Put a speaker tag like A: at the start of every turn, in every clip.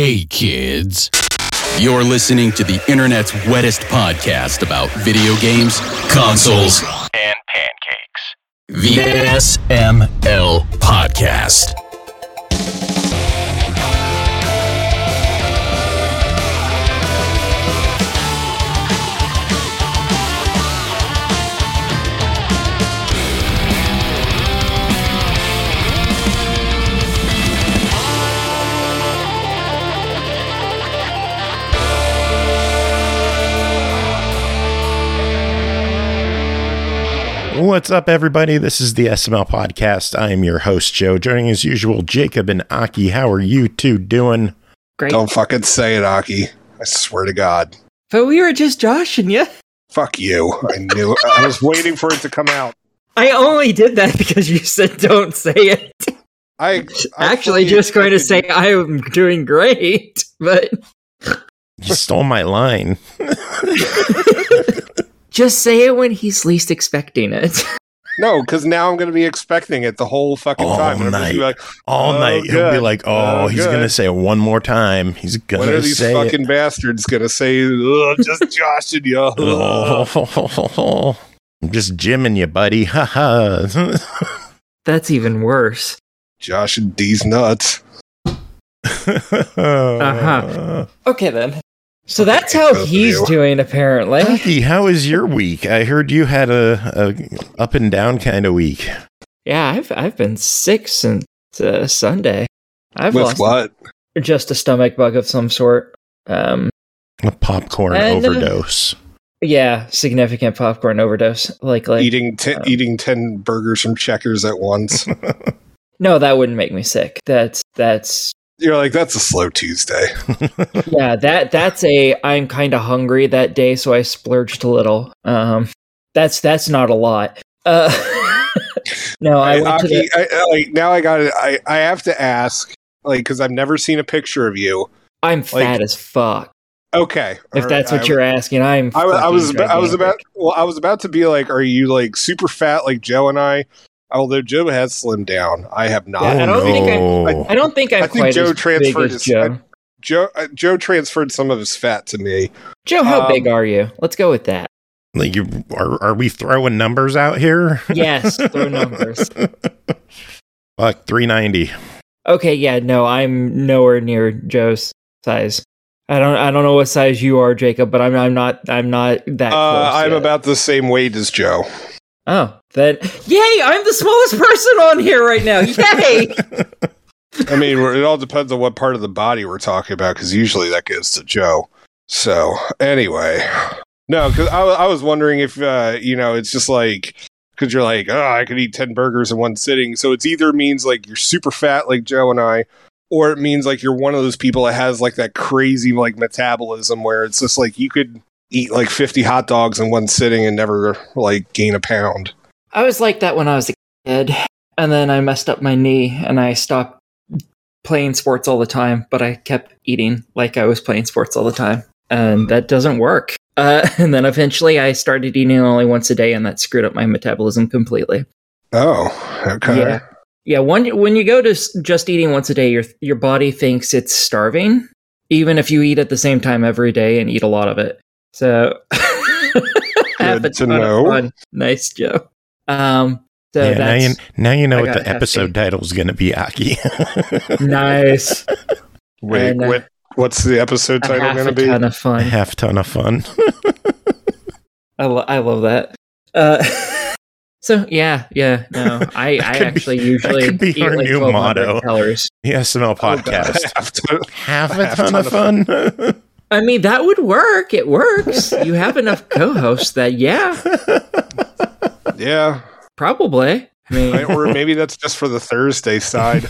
A: Hey kids, you're listening to the internet's wettest podcast about video games, consoles, and pancakes. The SML Podcast.
B: What's up, everybody? This is the SML Podcast. I am your host, Joe. Joining as usual, Jacob and Aki. How are you two doing?
C: Great.
D: Don't fucking say it, Aki. I swear to God.
C: But we were just joshing you.
D: Fuck you. I knew. I was waiting for it to come out.
C: I only did that because you said don't say it.
D: I
C: actually just going to say I am doing great, but
B: you stole my line.
C: Just say it when he's least expecting it.
D: No, because now I'm going to be expecting it the whole fucking time.
B: All night.
D: Like,
B: all night.
D: Good.
B: He'll be like, he's going to say it one more time. He's going to say
D: What are these fucking bastards going to say? I'm just joshing you.
B: I'm just jimming you, buddy. Ha.
C: That's even worse.
D: Joshing these nuts.
C: Okay, then. So that's how he's doing, apparently.
B: Aki, how was your week? I heard you had a up and down kind of week.
C: Yeah, I've been sick since Sunday. I've
D: With
C: lost
D: what?
C: Just a stomach bug of some sort.
B: A popcorn overdose.
C: Yeah, significant popcorn overdose. Likely
D: Eating 10 burgers from Checkers at once.
C: No, that wouldn't make me sick. That's
D: You're like, that's a slow Tuesday.
C: yeah, that's I'm kind of hungry that day, so I splurged a little. That's not a lot. No, I went to
D: now I got it. I have to ask, because I've never seen a picture of you.
C: I'm fat as fuck.
D: Okay,
C: if that's what you're asking, I was
D: about to be like, are you like super fat like Joe and I? Although Joe has slimmed down, I have not.
C: Yeah, I don't think I'm quite
D: Joe
C: as
D: transferred
C: big as Joe.
D: Joe transferred some of his fat to me.
C: Joe, how big are you? Let's go with that.
B: Like, are we throwing numbers out here?
C: Yes, throw numbers.
B: Like 390.
C: Okay, yeah, no, I'm nowhere near Joe's size. I don't know what size you are, Jacob, but I'm not that close.
D: I'm
C: yet.
D: about the same weight as Joe.
C: Oh, then yay! I'm the smallest person on here right now. Yay!
D: I mean, it all depends on what part of the body we're talking about, because usually that goes to Joe. So, anyway. No, because I was wondering if, it's just like, because you're like, I could eat 10 burgers in one sitting. So it's either means like you're super fat like Joe and I, or it means like you're one of those people that has like that crazy like metabolism where it's just like you could eat like 50 hot dogs in one sitting and never like gain a pound.
C: I was like that when I was a kid, and then I messed up my knee and I stopped playing sports all the time, but I kept eating like I was playing sports all the time, and that doesn't work. And then eventually I started eating only once a day, and that screwed up my metabolism completely.
D: Oh, okay.
C: Yeah. When you go to just eating once a day, your body thinks it's starving, even if you eat at the same time every day and eat a lot of it. So,
D: good to know.
C: Nice, Joe.
B: Now you know what the episode title is going to be, Aki.
C: Nice.
D: Wait, what's the episode title going to be?
C: A ton of fun.
B: Half ton of fun.
C: I love that. So no, I actually usually
B: that could be
C: eat
B: our
C: like
B: new motto.
C: Calories.
B: The SML Podcast. Half a ton of fun.
C: I mean, that would work. It works. You have enough co-hosts that, yeah.
D: Yeah.
C: Probably. I mean,
D: or maybe that's just for the Thursday side.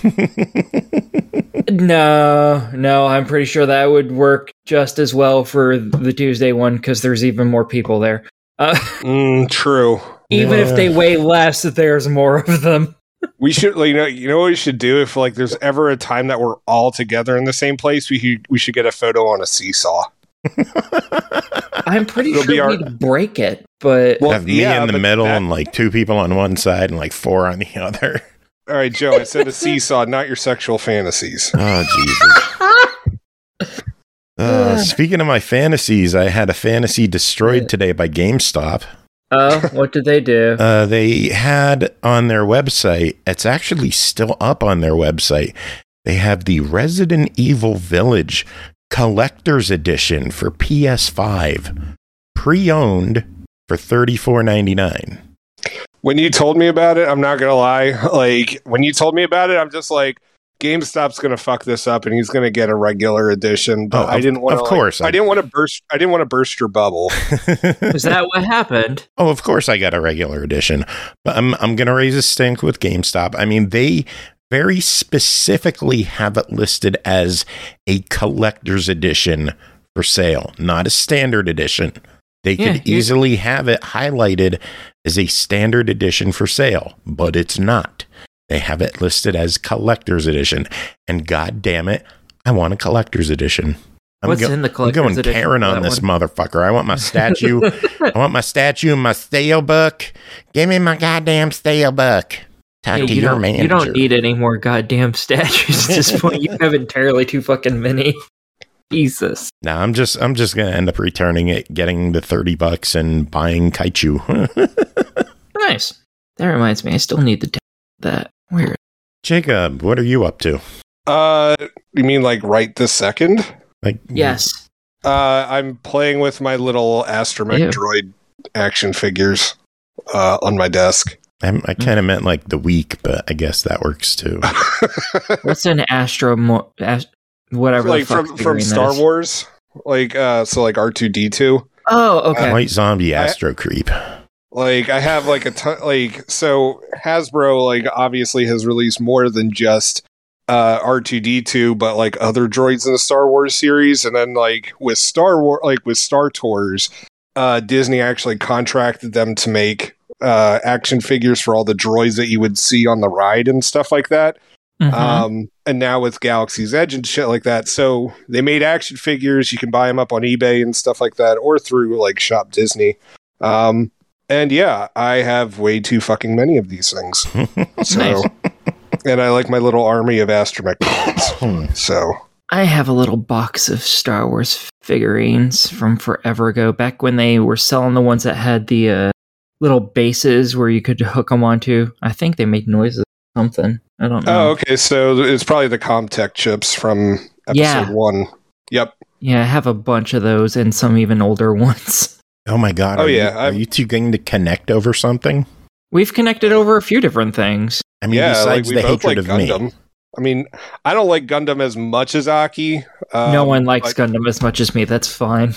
C: No, I'm pretty sure that would work just as well for the Tuesday one, because there's even more people there.
D: True.
C: Even if they weigh less, there's more of them.
D: We should, you know what we should do if there's ever a time that we're all together in the same place, we should get a photo on a seesaw.
C: I'm pretty sure we'd break it, but
B: have me in the middle and like two people on one side and like four on the other.
D: All right, Joe, I said a seesaw, not your sexual fantasies.
B: Oh, Jesus. Speaking of my fantasies, I had a fantasy destroyed today by GameStop.
C: Oh, what did they do?
B: They had on their website, it's actually still up on their website, they have the Resident Evil Village Collector's Edition for PS5, pre-owned for $34.99.
D: When you told me about it, I'm not going to lie. Like, when you told me about it, I'm just like, GameStop's going to fuck this up, and he's going to get a regular edition. But I didn't want to. Of course, I didn't want to burst. I didn't want to burst your bubble.
C: Is that what happened?
B: Oh, of course, I got a regular edition. But I'm going to raise a stink with GameStop. I mean, they very specifically have it listed as a collector's edition for sale, not a standard edition. They could easily have it highlighted as a standard edition for sale, but it's not. They have it listed as collector's edition, and god damn it, I want a collector's edition.
C: What's in the collector's edition?
B: I'm going Karen on this motherfucker. I want my statue. I want my statue and my steelbook. Give me my goddamn steelbook. Talk to your manager.
C: You don't need any more goddamn statues at this point. You have entirely too fucking many. Jesus.
B: No, I'm just gonna end up returning it, getting the $30 and buying Kaichu.
C: Nice. That reminds me, I still need that. Where?
B: Jacob, what are you up to?
D: You mean like right this second?
B: Like
C: yes.
D: I'm playing with my little astromech droid action figures on my desk.
B: I kind of meant like the week, but I guess that works too.
C: What's an whatever,
D: like from Star Wars, like so like R2D2.
C: Oh, okay.
B: White zombie astro creep.
D: Like I have like a ton. Like so, Hasbro like obviously has released more than just R2D2, but like other droids in the Star Wars series, and then like with Star Wars, like with Star Tours, Disney actually contracted them to make action figures for all the droids that you would see on the ride and stuff like that. Mm-hmm. And now with Galaxy's Edge and shit like that, so they made action figures. You can buy them up on eBay and stuff like that, or through like Shop Disney. And yeah, I have way too fucking many of these things. So, nice. And I like my little army of astromech droids. So
C: I have a little box of Star Wars figurines from forever ago, back when they were selling the ones that had the little bases where you could hook them onto. I think they make noises or something. I don't know.
D: Oh, okay. So it's probably the Comtech chips from episode 1. Yep.
C: Yeah, I have a bunch of those and some even older ones.
B: Oh my god. Are you two going to connect over something?
C: We've connected over a few different things.
B: I mean, besides the hatred of
D: Gundam.
B: me.
D: I mean, I don't like Gundam as much as Aki.
C: No one likes Gundam as much as me. That's fine.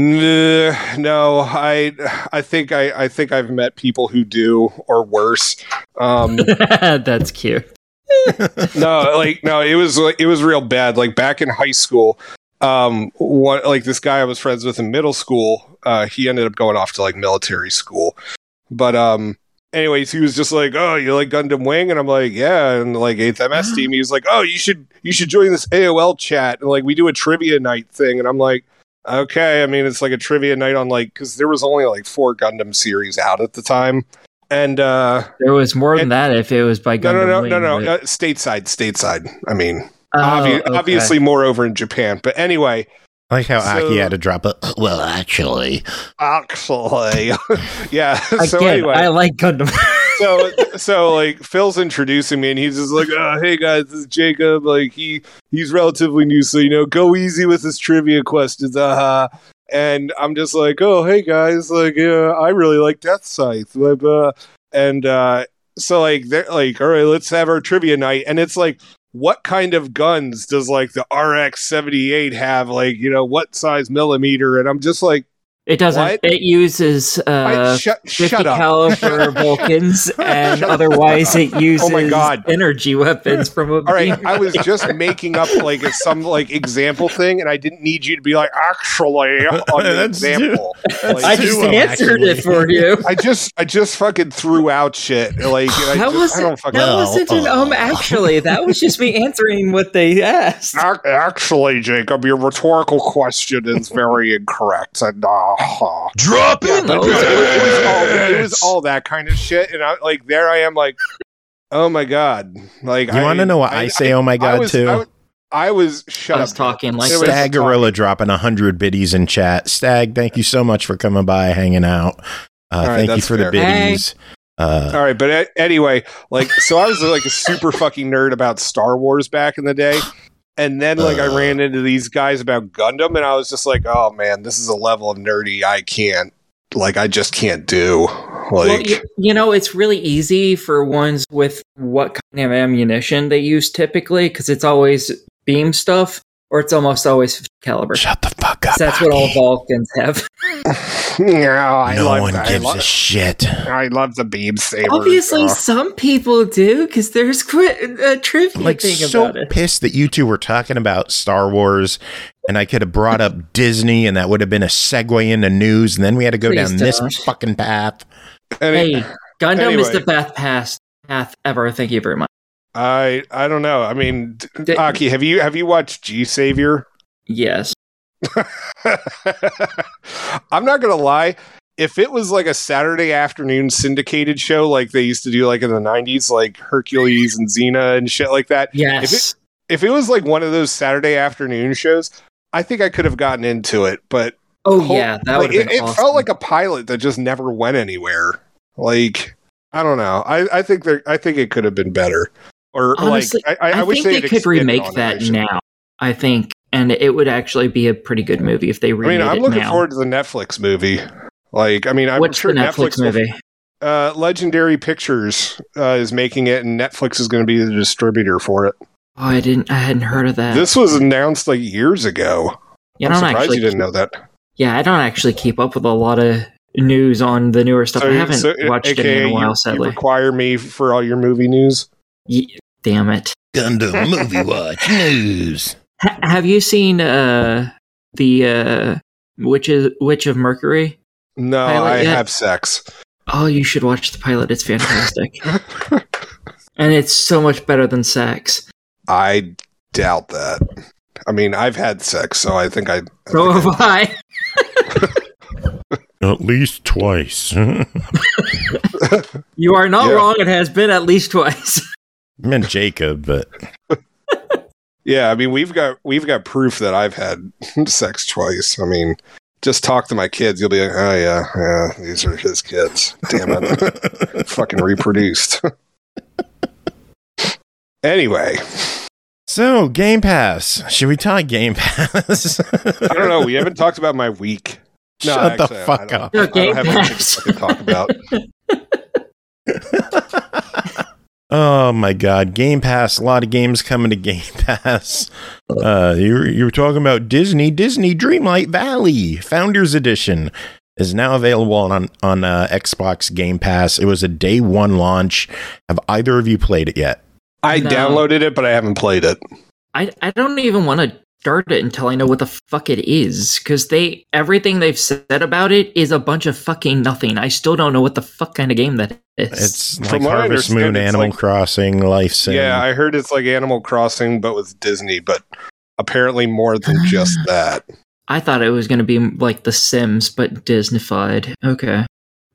D: No, I think I've met people who do, or worse.
C: That's cute.
D: No, it was real bad. Like back in high school, this guy I was friends with in middle school, he ended up going off to like military school. But anyways, he was just like, "Oh, you like Gundam Wing?" And I'm like, "Yeah." And like 8th MS team, he was like, "Oh, you should join this AOL chat." And like we do a trivia night thing. And I'm like, "Okay." I mean, it's like a trivia night on like, because there was only like 4 Gundam series out at the time. And
C: there was more than that if it was by Gundam Wing.
D: No. Stateside. I mean, obviously more over in Japan. But anyway.
B: I like how Aki had to drop it. Well, actually.
D: Yeah.
C: Again,
D: so anyway.
C: I like Gundam.
D: so like Phil's introducing me and he's just like, "Oh, hey guys, this is Jacob. Like he's relatively new, so go easy with his trivia questions. And I'm just like, "Oh, hey guys, like I really like Death Scythe." So like they're like, "All right, let's have our trivia night." And it's like, what kind of guns does like the RX-78 have? Like, what size millimeter? And I'm just like,
C: it doesn't.
D: What?
C: It uses 50 caliber Vulcans, and otherwise it uses energy weapons from a beam.
D: All right, I was just making up like some like example thing, and I didn't need you to be like, actually, on the example. Like,
C: I just answered it for you.
D: I just fucking threw out shit. Like
C: that wasn't actually. That was just me answering what they asked.
D: Actually, Jacob, your rhetorical question is very incorrect. And
A: drop it.
D: It was all that kind of shit, and I am like, oh my god! Like,
B: you want to know what I say? Oh my god, too.
D: I was shut
C: us
D: up.
C: talking like
D: Anyway,
C: this.
B: Stag Gorilla dropping 100 biddies in chat. Stag, thank you so much for coming by, hanging out.
D: right,
B: Thank you
D: that's
B: for the
D: fair.
B: biddies.
D: All right, but anyway, like, so I was like a super fucking nerd about Star Wars back in the day. And then, like, I ran into these guys about Gundam, and I was just like, oh, man, this is a level of nerdy I just can't do. Like,
C: Well, you know, it's really easy for ones with what kind of ammunition they use typically, because it's always beam stuff, or it's almost always 50 caliber.
B: Shut the fuck up.
C: That's what all Vulcans have.
D: yeah,
B: No one gives a shit.
D: I love the beam saber.
C: Obviously, some people do, because there's a trivia
B: Like,
C: thing
B: so
C: about it.
B: pissed that you two were talking about Star Wars, and I could have brought up Disney, and that would have been a segue into news, and then we had to go
C: Please
B: down this
C: don't.
B: fucking path.
C: Hey, Gundam is
D: anyway.
C: the best path ever. Thank you very much.
D: I don't know. I mean,
C: D-
D: Aki, have you watched G Savior?
C: Yes.
D: I'm not gonna lie. If it was like a Saturday afternoon syndicated show like they used to do like in the 90s, like Hercules and Xena and shit like that.
C: Yes.
D: If it was like one of those Saturday afternoon shows, I think I could have gotten into it. But
C: Yeah, that would have been
D: it
C: awesome.
D: felt like a pilot that just never went anywhere. Like, I don't know. I think it could have been better. Or
C: Honestly,
D: like I wish
C: think they
D: had
C: could
D: expanded
C: remake
D: on it,
C: that
D: actually.
C: now. I think, and it would actually be a pretty good movie if they
D: I
C: remade
D: mean, I'm
C: it
D: looking
C: now.
D: forward to the Netflix movie. Like, I mean, I'm
C: What's
D: sure
C: the Netflix
D: will-
C: movie?
D: Legendary Pictures is making it, and Netflix is going to be the distributor for it.
C: Oh, I hadn't heard of that.
D: This was announced like years ago.
C: You
D: I'm
C: don't
D: surprised
C: actually
D: you didn't know that.
C: Yeah, I don't actually keep up with a lot of news on the newer stuff. I haven't watched it
D: AKA
C: in a while,
D: you
C: sadly.
D: require me for all your movie news.
C: Damn it.
B: Gundam Movie Watch News.
C: Have you seen the Witch of Mercury?
D: No,
C: Pilot
D: I
C: yet?
D: have sex.
C: Oh, you should watch the pilot. It's fantastic. And it's so much better than sex.
D: I doubt that. I mean, I've had sex, so I think I.
C: So have I.
B: At least twice.
C: You are not
D: Yeah.
C: wrong. It has been at least twice.
B: I meant Jacob, but
D: Yeah, I mean, we've got proof that I've had sex twice. I mean, just talk to my kids. You'll be like, oh yeah, these are his kids. Damn it, fucking reproduced. Anyway,
B: so Game Pass. Should we talk Game Pass?
D: I don't know. We haven't talked about my week. No,
B: Shut
D: actually,
B: the fuck up.
C: No,
D: I don't
C: Game
D: have anything
C: Pass.
D: to fucking talk about.
B: Oh my god, Game Pass! A lot of games coming to Game Pass. You were talking about Disney Dreamlight Valley Founders Edition is now available on Xbox Game Pass. It was a day one launch. Have either of you played it yet?
D: I
C: No.
D: downloaded it, but I haven't played it.
C: I don't even want to start it until I know what the fuck it is, because everything they've said about it is a bunch of fucking nothing. I still don't know what the fuck kind of game that is.
B: It's like
D: From what I
B: Harvest
D: understand,
B: Moon,
D: it's
B: Animal
D: like-
B: Crossing, Life Sim.
D: Yeah, I heard it's like Animal Crossing, but with Disney. But apparently more than just that.
C: I thought it was going to be like The Sims, but Disneyfied. Okay.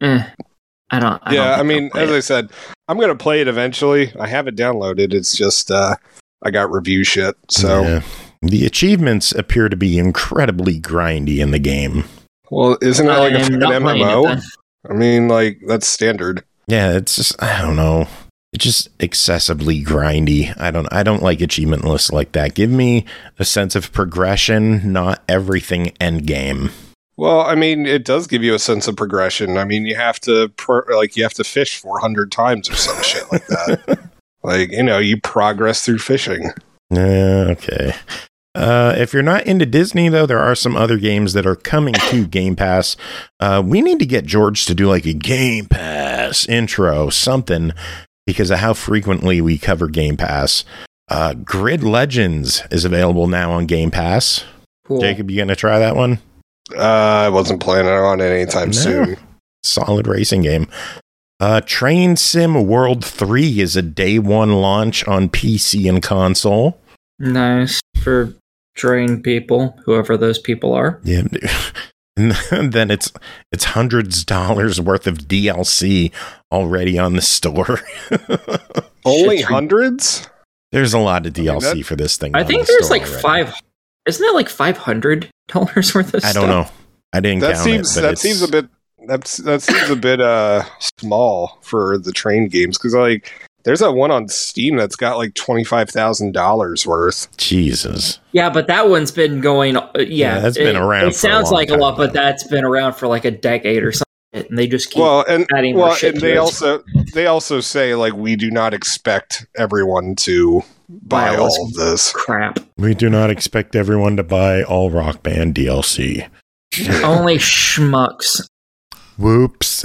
C: I don't
D: Yeah, I
C: think
D: mean,
C: I'll play
D: as
C: it.
D: I said, I'm going to play it eventually. I have it downloaded. It's just I got review shit. So,
B: Yeah. The achievements appear to be incredibly grindy in the game.
D: well, isn't it like a
C: I'm
D: fucking
C: not playing it
D: MMO?
C: then.
D: I mean, like, that's standard.
B: Yeah, it's just, I don't know. It's just excessively grindy. I don't like achievement lists like that. Give me a sense of progression, not everything end game.
D: Well, I mean, it does give you a sense of progression. I mean, you have to you have to fish 400 times or some shit like that. Like, you progress through fishing.
B: Okay. If you're not into Disney, though, there are some other games that are coming to Game Pass. We need to get George to do like a Game Pass intro, something, because of how frequently we cover Game Pass. Grid Legends is available now on Game Pass.
C: Cool.
B: Jacob, you going to try that one?
D: I wasn't planning on it anytime
B: No.
D: soon.
B: Solid racing game. Train Sim World 3 is a day one launch on PC and console.
C: Nice for trained people, whoever those people are.
B: Yeah. And then it's hundreds of dollars worth of DLC already on the store.
D: Only
C: Shit's
D: hundreds?
B: There's a lot of DLC for this thing.
C: I think there's like $500 worth of stuff?
B: I don't know. I didn't count it.
D: That seems a bit small for the train games, because like there's that one on Steam that's got like $25,000 worth.
B: Jesus.
C: Yeah, but that one's been going. Yeah,
B: that's been around.
C: It sounds like a lot, but that's been around for like a decade or something. And they just keep adding more shit.
D: And they also say like, we do not expect everyone to buy all of this
C: crap.
B: We do not expect everyone to buy all Rock Band DLC.
C: Only schmucks.
B: Whoops.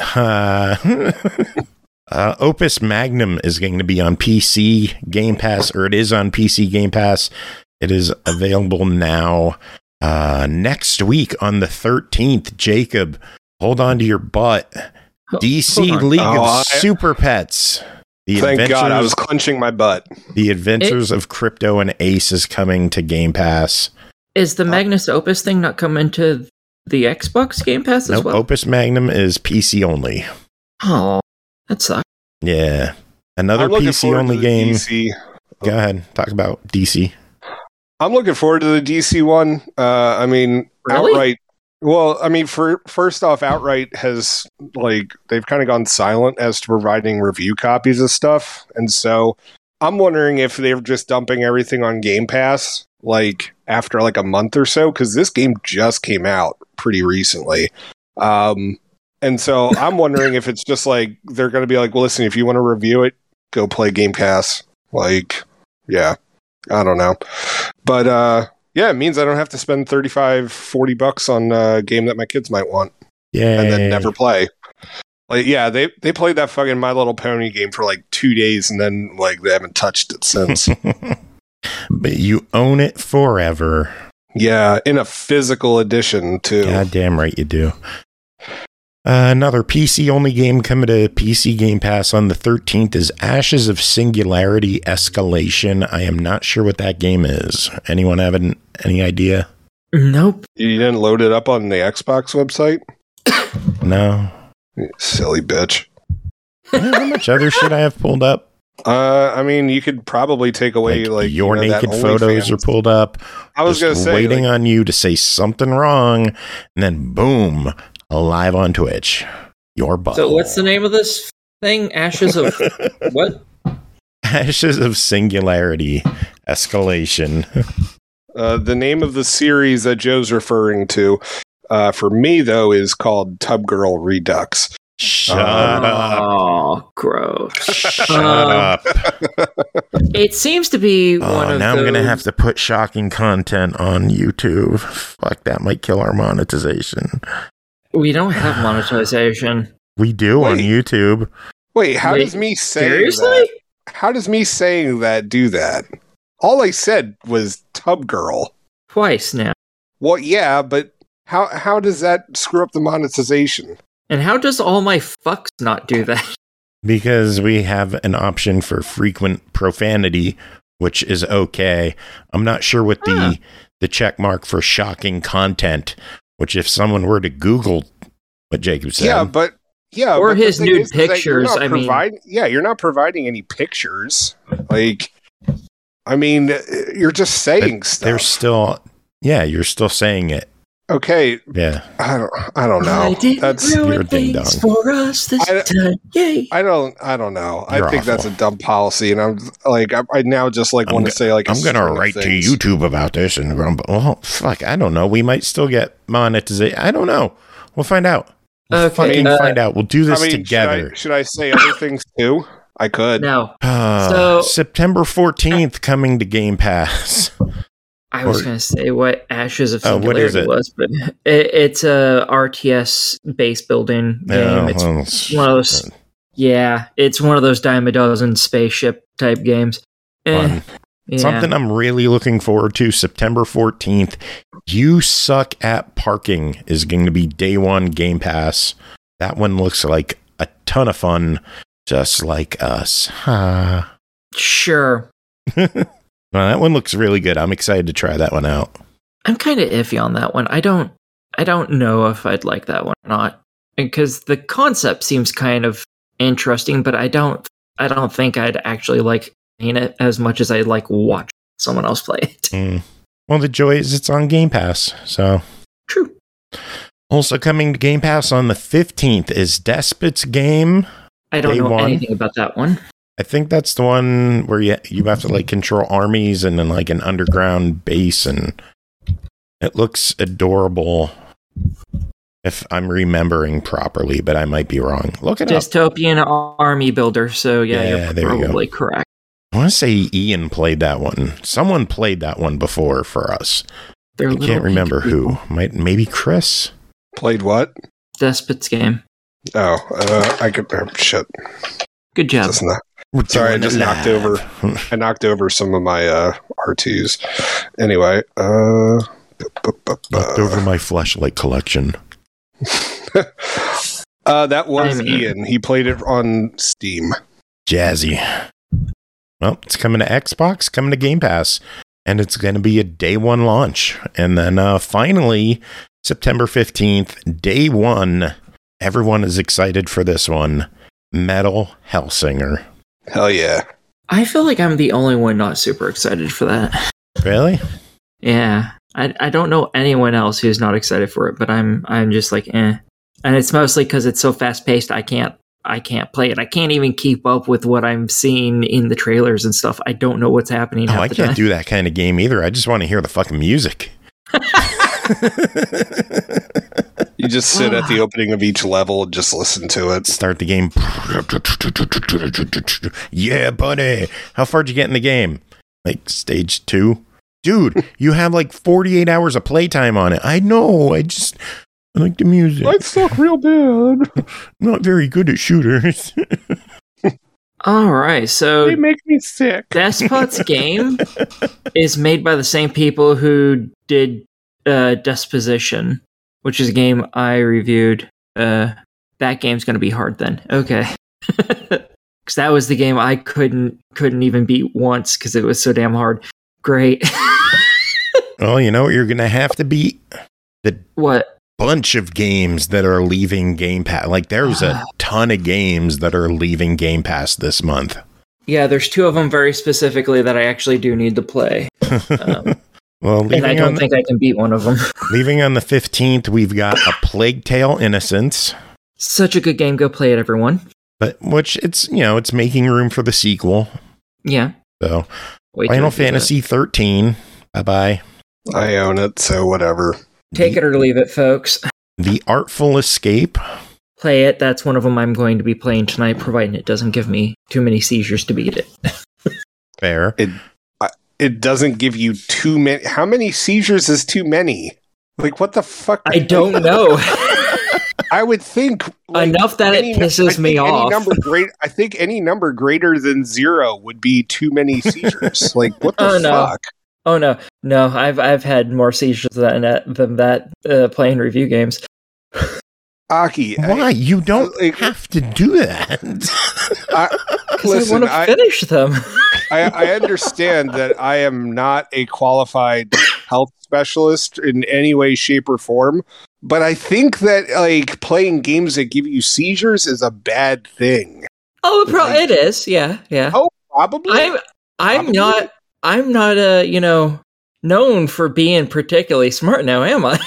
B: Opus Magnum is going to be on PC Game Pass, or it is on PC Game Pass. It is available now. Next week on the 13th, Jacob, hold on to your butt. DC League of Super Pets.
D: Thank God, I was clenching my butt.
B: The Adventures of Crypto and Ace is coming to Game Pass.
C: Is the Magnus Opus thing not coming to the Xbox Game Pass as well?
B: Opus Magnum is PC only.
C: Oh, that sucks.
B: Yeah. Another PC only game.
D: DC.
B: Go ahead. Talk about DC.
D: I'm looking forward to the DC one. I mean,
C: really?
D: Outright. Well, I mean, first off, Outright has, like, they've kind of gone silent as to providing review copies of stuff. And so I'm wondering if they're just dumping everything on Game Pass, like, after like a month or so, because this game just came out pretty recently. And so I'm wondering if it's just like, they're going to be like, well, listen, if you want to review it, go play Game Pass. Like, yeah, I don't know. But, yeah, it means I don't have to spend $35-$40 on a game that my kids might want.
B: Yeah.
D: And then never play. Like, yeah, they played that fucking My Little Pony game for like 2 days, and then like they haven't touched it since.
B: But you own it forever.
D: Yeah, in a physical edition too.
B: God damn right you do. Another PC-only game coming to PC Game Pass on the 13th is Ashes of Singularity Escalation. I am not sure what that game is. Anyone have any idea?
C: Nope.
D: You didn't load it up on the Xbox website?
B: No.
D: You silly bitch.
B: How much other shit I have pulled up?
D: I mean, you could probably take away like
B: your naked photos are pulled up.
D: I was going to say,
B: waiting on you to say something wrong, and then boom, live on Twitch. Your butt.
C: So what's the name of this thing? Ashes of what?
B: Ashes of Singularity Escalation.
D: The name of the series that Joe's referring to, for me though, is called Tub Girl Redux.
B: Shut up.
C: Oh, gross.
B: Shut up.
C: It seems to be one of
B: now I'm
C: those...
B: going to have to put shocking content on YouTube. Fuck, that might kill our monetization.
C: We don't have monetization.
B: We do on YouTube.
D: Wait, how does me saying
C: seriously?
D: that? How does me saying that do that? All I said was Tub Girl.
C: Twice now.
D: Well, yeah, but how does that screw up the monetization?
C: And how does all my fucks not do that?
B: Because we have an option for frequent profanity, which is okay. I'm not sure what the check mark for shocking content, which if someone were to Google what Jacob said.
C: Or his nude pictures.
D: You're not providing any pictures. Like, I mean, you're just saying stuff.
B: They're still, you're still saying it.
D: Okay.
B: Yeah.
D: I don't know.
C: I didn't ruin things for us this time. Yay.
D: I don't know.
B: You're
D: I think
B: awful.
D: that's a dumb policy, and I'm like, I now just like want to say like,
B: I'm gonna write to YouTube about this and grumble. Well, fuck, I don't know. We might still get monetization. I don't know. We'll find out. We'll fucking find out. We'll do this together.
D: Should I say other things too? I could.
C: No.
B: So September 14th coming to Game Pass.
C: I was going to say what Ashes of Singularity
B: what is it?
C: was, but it's a RTS base building game. It's one of those. Yeah, it's one of those dime a dozen spaceship type games.
B: Yeah. Something I'm really looking forward to. September 14th. You Suck at Parking is going to be day one Game Pass. That one looks like a ton of fun, just like us.
C: Sure.
B: Well, that one looks really good. I'm excited to try that one out.
C: I'm kind of iffy on that one. I don't know if I'd like that one or not, because the concept seems kind of interesting, but I don't think I'd actually like playing it as much as I like watch someone else play it.
B: Well, the joy is it's on Game Pass, so.
C: True.
B: Also coming to Game Pass on the 15th is Despot's Game.
C: I don't
B: Day
C: know
B: one.
C: anything about that one.
B: I think that's the one where you have to like control armies and then like an underground base, and it looks adorable if I'm remembering properly, but I might be wrong. Look it up.
C: Dystopian army builder, so
B: Yeah,
C: you're
B: there you go.
C: probably correct.
B: I want to say Ian played that one. Someone played that one before for us.
C: They're
B: I
C: little
B: can't remember
C: pink
B: who.
C: people.
B: Maybe Chris?
D: Played what?
C: Despot's Game.
D: Oh, I could. Shit.
C: Good job.
D: That's not.
B: We're
D: Sorry, I
B: doing
D: just
B: it
D: knocked
B: live.
D: over. I knocked over some of my R2s. Anyway,
B: Knocked over my flashlight collection.
D: that was
C: I mean-
D: Ian. He played it on Steam.
B: Jazzy. Well, it's coming to Xbox, coming to Game Pass, and it's going to be a day one launch. And then finally, September 15th, day one. Everyone is excited for this one. Metal Hellsinger.
D: Hell yeah!
C: I feel like I'm the only one not super excited for that.
B: Really?
C: Yeah. I don't know anyone else who's not excited for it, but I'm just like, eh. And it's mostly because it's so fast paced. I can't play it. I can't even keep up with what I'm seeing in the trailers and stuff. I don't know what's happening.
B: Oh, I can't do that kind of game either. I just want to hear the fucking music.
D: You just sit at the opening of each level and just listen to it.
B: Start the game. Yeah, buddy. How far'd you get in the game? Like stage 2? Dude, you have like 48 hours of playtime on it. I know. I like the music.
D: I suck real bad.
B: Not very good at shooters.
C: All right, so
D: They make me sick.
C: Despot's Game is made by the same people who did Disposition, which is a game I reviewed. That game's going to be hard then. Okay. Because that was the game I couldn't even beat once because it was so damn hard. Great.
B: Well, you know what you're going to have to beat? The
C: What?
B: bunch of games that are leaving Game Pass. Like, there's a ton of games that are leaving Game Pass this month.
C: Yeah, there's 2 of them very specifically that I actually do need to play.
B: Well,
C: And I don't think I can beat one of them.
B: leaving on the 15th, we've got A Plague Tale: Innocence.
C: Such a good game. Go play it, everyone.
B: But which it's making room for the sequel.
C: Yeah.
B: So
C: Wait till
B: Final
C: I do that.
B: Fantasy 13. Bye-bye.
D: I own it, so whatever.
C: Take it or leave it, folks.
B: The Artful Escape.
C: Play it. That's one of them I'm going to be playing tonight, providing it doesn't give me too many seizures to beat it.
B: Fair.
D: It doesn't give you too many. How many seizures is too many? Like, what the fuck?
C: I don't know.
D: I would think
C: Enough that it pisses me off.
D: I think any number greater than 0 would be too many seizures. Like, what the
C: Oh, no.
D: fuck?
C: Oh no, I've had more seizures than that playing review games.
D: Aki,
B: Why? You don't
D: like-
B: have to do that.
C: Because I
D: listen,
C: want to finish them.
D: I understand that I am not a qualified health specialist in any way, shape, or form, but I think that like playing games that give you seizures is a bad thing.
C: Oh, it is. Yeah.
D: Oh, probably.
C: I'm not known for being particularly smart now, am I?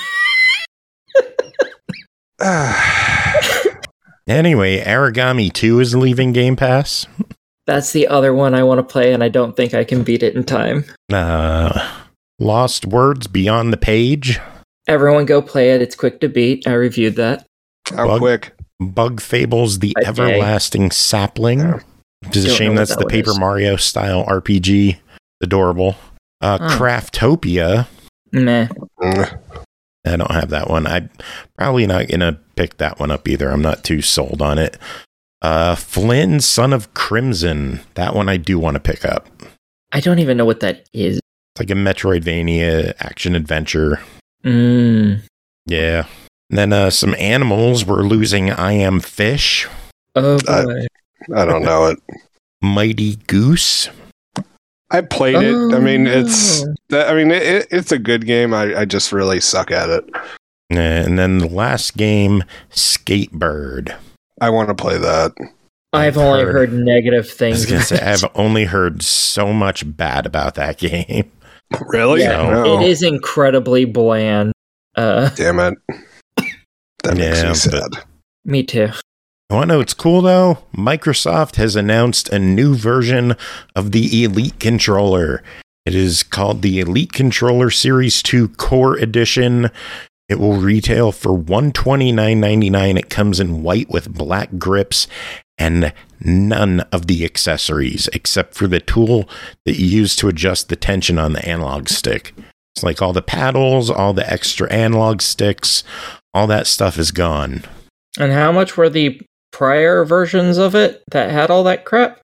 B: Anyway, Origami 2 is leaving Game Pass.
C: That's the other one I want to play, and I don't think I can beat it in time.
B: Lost Words Beyond the Page.
C: Everyone go play it. It's quick to beat. I reviewed that.
D: How quick?
B: Bug Fables: The
C: Okay.
B: Everlasting Sapling. Which is a
C: Don't
B: shame
C: know what
B: that's
C: that
B: the
C: one
B: Paper
C: is.
B: Mario style RPG. Adorable. Craftopia.
C: Meh.
B: I don't have that one. I'm probably not going to pick that one up either. I'm not too sold on it. Flynn, Son of Crimson. That one I do want to pick up.
C: I don't even know what that is.
B: It's like a Metroidvania action adventure.
C: Mm.
B: Yeah. And then some animals. We're losing I Am Fish.
C: Oh boy.
D: I don't know it.
B: Mighty Goose.
D: I played it. I mean,
C: Oh.
D: it's a good game. I just really suck at it.
B: And then the last game, Skatebird.
D: I want to play that.
C: I've only heard negative
B: I was
C: things.
B: going to say, I've only heard so much bad about that game.
D: Really?
C: Yeah,
D: No.
C: it is incredibly bland.
D: Damn it. That makes me
B: Yeah,
D: sad.
C: Me too.
B: You want to know what's cool, though? Microsoft has announced a new version of the Elite Controller. It is called the Elite Controller Series 2 Core Edition. It will retail for $129.99. It comes in white with black grips and none of the accessories except for the tool that you use to adjust the tension on the analog stick. It's like all the paddles, all the extra analog sticks, all that stuff is gone.
C: And how much were the prior versions of it that had all that crap?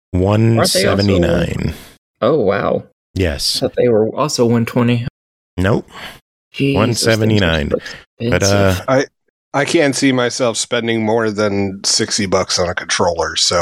B: $179.
C: Oh, wow.
B: Yes.
C: I thought they were also $120.
B: Nope.
C: Jesus,
B: $179. But
D: I can't see myself spending more than $60 on a controller, so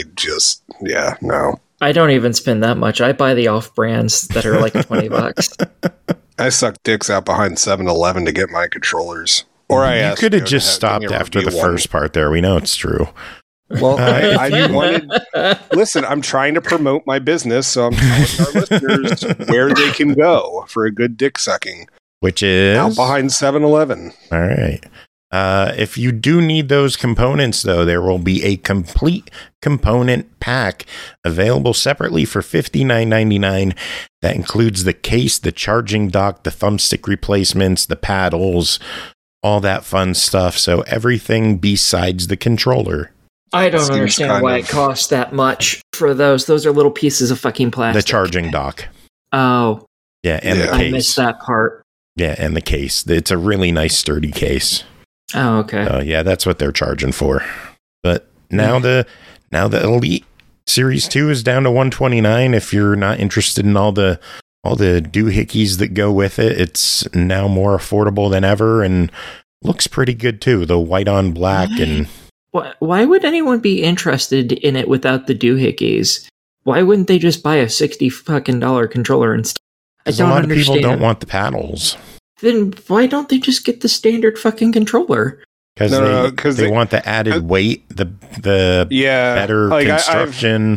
D: no.
C: I don't even spend that much. I buy the off-brands that are like $20.
D: I suck dicks out behind 7-Eleven to get my controllers. Or
B: You could have just stopped after the first part there. We know it's true.
D: Well, I wanted. Listen, I'm trying to promote my business, so I'm telling our listeners where they can go for a good dick sucking.
B: Which is
D: Out behind 7-Eleven.
B: All right. If you do need those components, though, there will be a complete component pack available separately for $59.99. That includes the case, the charging dock, the thumbstick replacements, the paddles, all that fun stuff. So everything besides the controller.
C: I don't understand why it costs that much for those. Those are little pieces of fucking plastic.
B: The charging dock.
C: Oh.
B: Yeah, and the case.
C: I missed that part.
B: Yeah, and the case. It's a really nice, sturdy case.
C: Oh, okay.
B: So, yeah, that's what they're charging for. But now the Elite Series 2 is down to $129. If you're not interested in all the doohickeys that go with it, it's now more affordable than ever and looks pretty good too. The white on black and
C: why would anyone be interested in it without the doohickeys? Why wouldn't they just buy a $60 fucking controller instead? I don't understand.
B: A lot of people don't want the paddles.
C: Then why don't they just get the standard fucking controller?
B: Because they want the added weight, the better construction,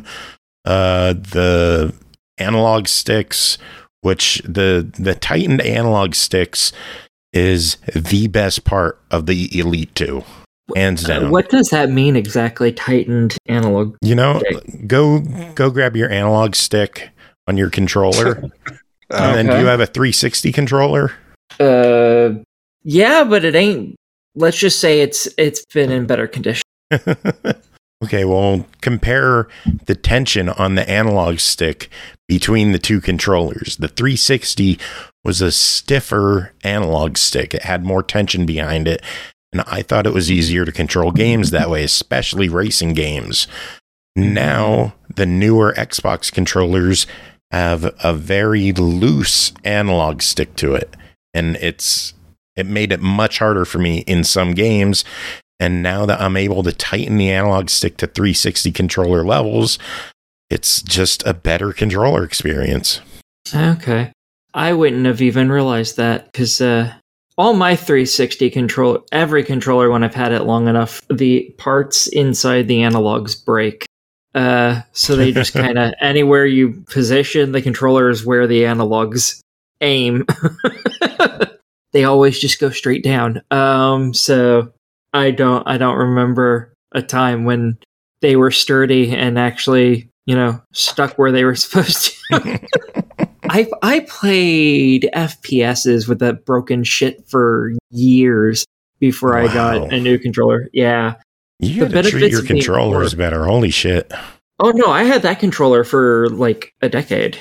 B: the analog sticks, which the tightened analog sticks is the best part of the Elite 2. Hands down.
C: What does that mean exactly, tightened analog stick?
B: Go grab your analog stick on your controller. And then do you have a 360 controller?
C: Yeah, but it ain't. Let's just say it's been in better condition.
B: Okay, well, compare the tension on the analog stick between the two controllers. The 360 was a stiffer analog stick. It had more tension behind it, and I thought it was easier to control games that way, especially racing games. Now, the newer Xbox controllers have a very loose analog stick to it, and it made it much harder for me in some games. And now that I'm able to tighten the analog stick to 360 controller levels, it's just a better controller experience.
C: Okay. I wouldn't have even realized that because all my 360 controller, every controller when I've had it long enough, the parts inside the analogs break. So they just kind of, anywhere you position the controller is where the analogs aim. They always just go straight down. So I don't remember a time when they were sturdy and actually, stuck where they were supposed to. I played FPSs with that broken shit for years before I got a new controller. Yeah.
B: You had to treat your controllers better. Holy shit.
C: Oh no, I had that controller for like a decade.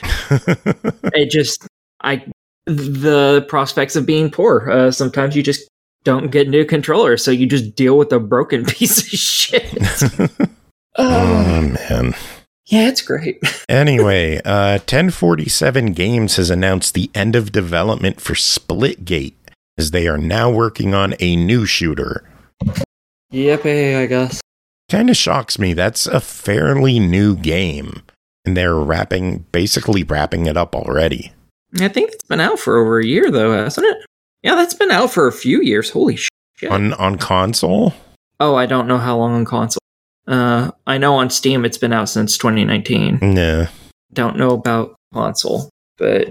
C: The prospects of being poor. Sometimes you just don't get new controllers, so you just deal with a broken piece of shit.
B: Oh man.
C: Yeah, it's great.
B: Anyway, 1047 Games has announced the end of development for Splitgate, as they are now working on a new shooter.
C: Yippee, I guess.
B: Kind of shocks me. That's a fairly new game, and they're basically wrapping it up already.
C: I think it's been out for over a year, though, hasn't it? Yeah, that's been out for a few years. Holy shit.
B: On console?
C: Oh, I don't know how long on console. I know on Steam it's been out since 2019.
B: No.
C: Don't know about console, but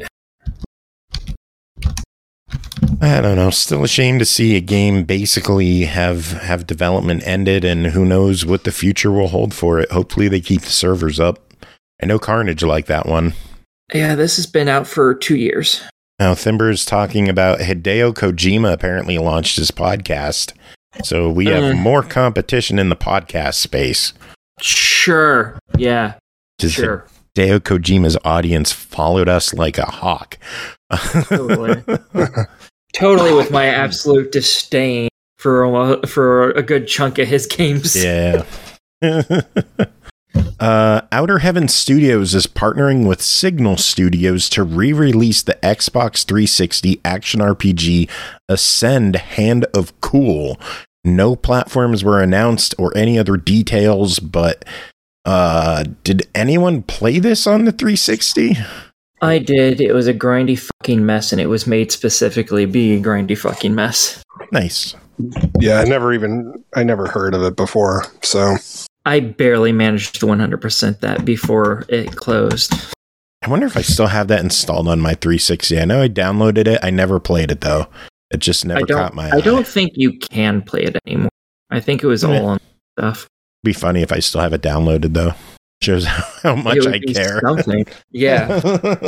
B: I don't know. Still ashamed to see a game basically have development ended, and who knows what the future will hold for it. Hopefully they keep the servers up. I know Carnage liked that one.
C: yeah, this has been out for 2 years.
B: Now, Thimber is talking about Hideo Kojima apparently launched his podcast. So we have more competition in the podcast space.
C: Sure. Yeah. Sure.
B: Hideo Kojima's audience followed us like a hawk.
C: Totally. Totally with my absolute disdain for a good chunk of his games.
B: Yeah. Outer Heaven Studios is partnering with Signal Studios to re-release the Xbox 360 action RPG Ascend Hand of Cool. No platforms were announced or any other details, but did anyone play this on the 360?
C: I did. It was a grindy fucking mess, and it was made specifically be a grindy fucking mess.
B: Nice.
D: Yeah, I never heard of it before, so
C: I barely managed to 100% that before it closed.
B: I wonder if I still have that installed on my 360. I know I downloaded it. I never played it, though. It just never caught my eye.
C: I don't think you can play it anymore. I think it was all on stuff.
B: It'd be funny if I still have it downloaded, though. Shows how much I care.
C: Something. Yeah.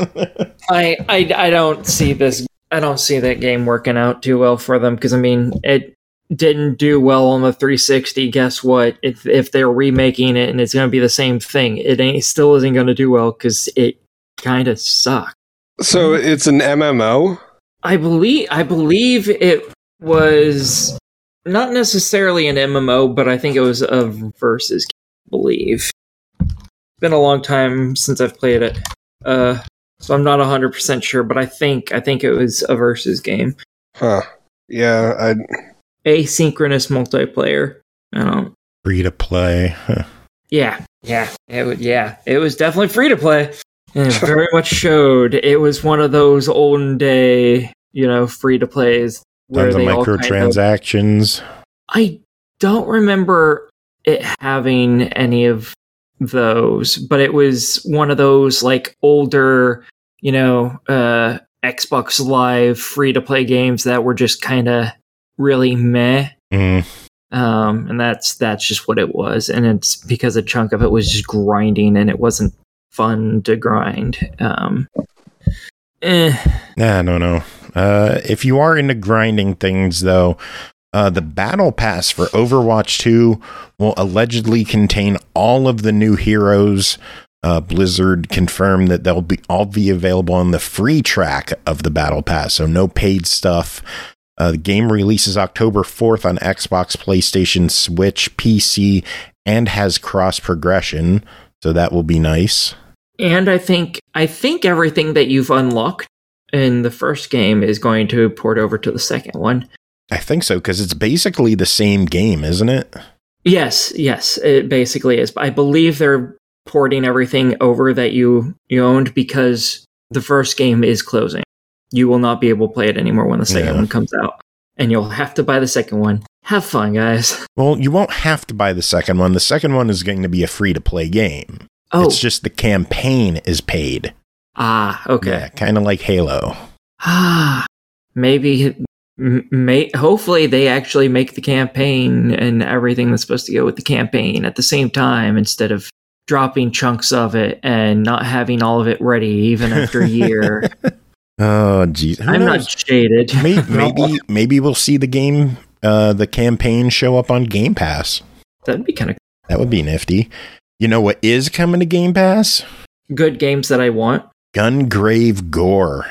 C: I don't see this. I don't see that game working out too well for them, because I mean, it didn't do well on the 360. Guess what? If they're remaking it and it's going to be the same thing, still isn't going to do well because it kind of sucks.
D: So it's an MMO?
C: I believe it was not necessarily an MMO, but I think it was a versus game, I believe. It's been a long time since I've played it. So I'm not 100% sure, but I think it was a versus game.
D: Huh. Yeah,
C: Asynchronous multiplayer.
B: Free to play. Huh.
C: Yeah. It was definitely free to play. And it very much showed. It was one of those olden day, free to plays where
B: Tons of
C: they
B: microtransactions.
C: I don't remember it having any of those, but it was one of those like older, Xbox Live free to play games that were just kind of really meh. And that's just what it was, and it's because a chunk of it was just grinding, and it wasn't fun to grind. No.
B: If you are into grinding things, though, the Battle Pass for Overwatch 2 will allegedly contain all of the new heroes. Blizzard confirmed that they'll all be available on the free track of the Battle Pass, so no paid stuff. The game releases October 4th on Xbox, PlayStation, Switch, PC, and has cross progression, so that will be nice.
C: And I think everything that you've unlocked in the first game is going to port over to the second one.
B: I think so, because it's basically the same game, isn't it?
C: Yes, it basically is. I believe they're porting everything over that you owned, because the first game is closing. You will not be able to play it anymore when the second one comes out. And you'll have to buy the second one. Have fun, guys.
B: Well, you won't have to buy the second one. The second one is going to be a free-to-play game. Oh. It's just the campaign is paid.
C: Ah, okay.
B: Yeah, kind of like Halo.
C: Maybe... hopefully they actually make the campaign and everything that's supposed to go with the campaign at the same time, instead of dropping chunks of it and not having all of it ready even after a year.
B: Oh, geez.
C: I'm not shaded.
B: Maybe we'll see the game, the campaign show up on Game Pass.
C: That'd be kind of...
B: That would be nifty. You know what is coming to Game Pass?
C: Good games that I want.
B: Gungrave Gore.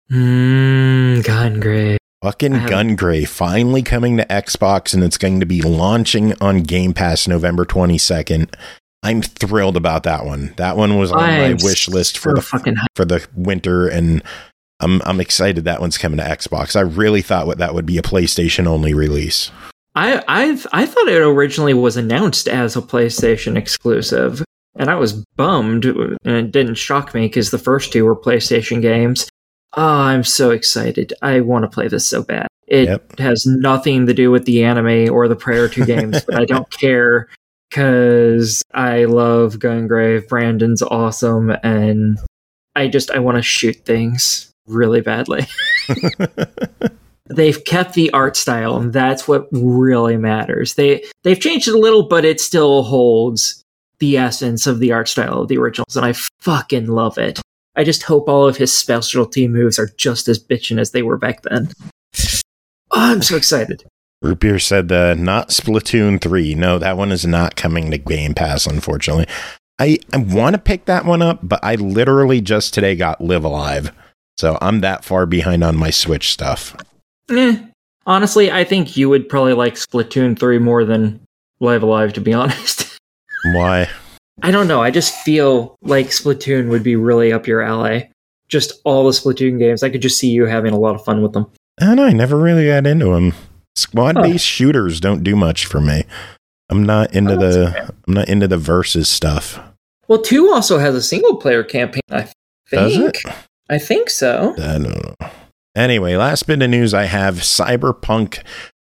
C: Gungrave.
B: Fucking Gungrave finally coming to Xbox, and it's going to be launching on Game Pass November 22nd. I'm thrilled about that one. That one was on my wish list for the winter, and I'm excited that one's coming to Xbox. I really thought that would be a PlayStation only release.
C: I thought it originally was announced as a PlayStation exclusive, and I was bummed, and it didn't shock me because the first two were PlayStation games. Oh, I'm so excited. I want to play this so bad. It has nothing to do with the anime or the prior two games, but I don't care. because I love Gungrave. Brandon's awesome, and I want to shoot things really badly. They've kept the art style, and that's what really matters. They've changed it a little, but it still holds the essence of the art style of the originals, and I fucking love it. I just hope all of his specialty moves are just as bitchin' as they were back then. Oh, I'm so excited.
B: Root Beer said not Splatoon 3. No, that one is not coming to Game Pass, unfortunately. I want to pick that one up, but I literally just today got Live Alive. So I'm that far behind on my Switch stuff.
C: Honestly, I think you would probably like Splatoon 3 more than Live Alive, to be honest.
B: Why?
C: I don't know. I just feel like Splatoon would be really up your alley. Just all the Splatoon games. I could just see you having a lot of fun with them.
B: I don't know. I never really got into them. Squad-based shooters don't do much for me. I'm not into the versus stuff.
C: Well, 2 also has a single-player campaign, I think.
B: Does it?
C: I think so.
B: I don't know. Anyway, last bit of news I have, Cyberpunk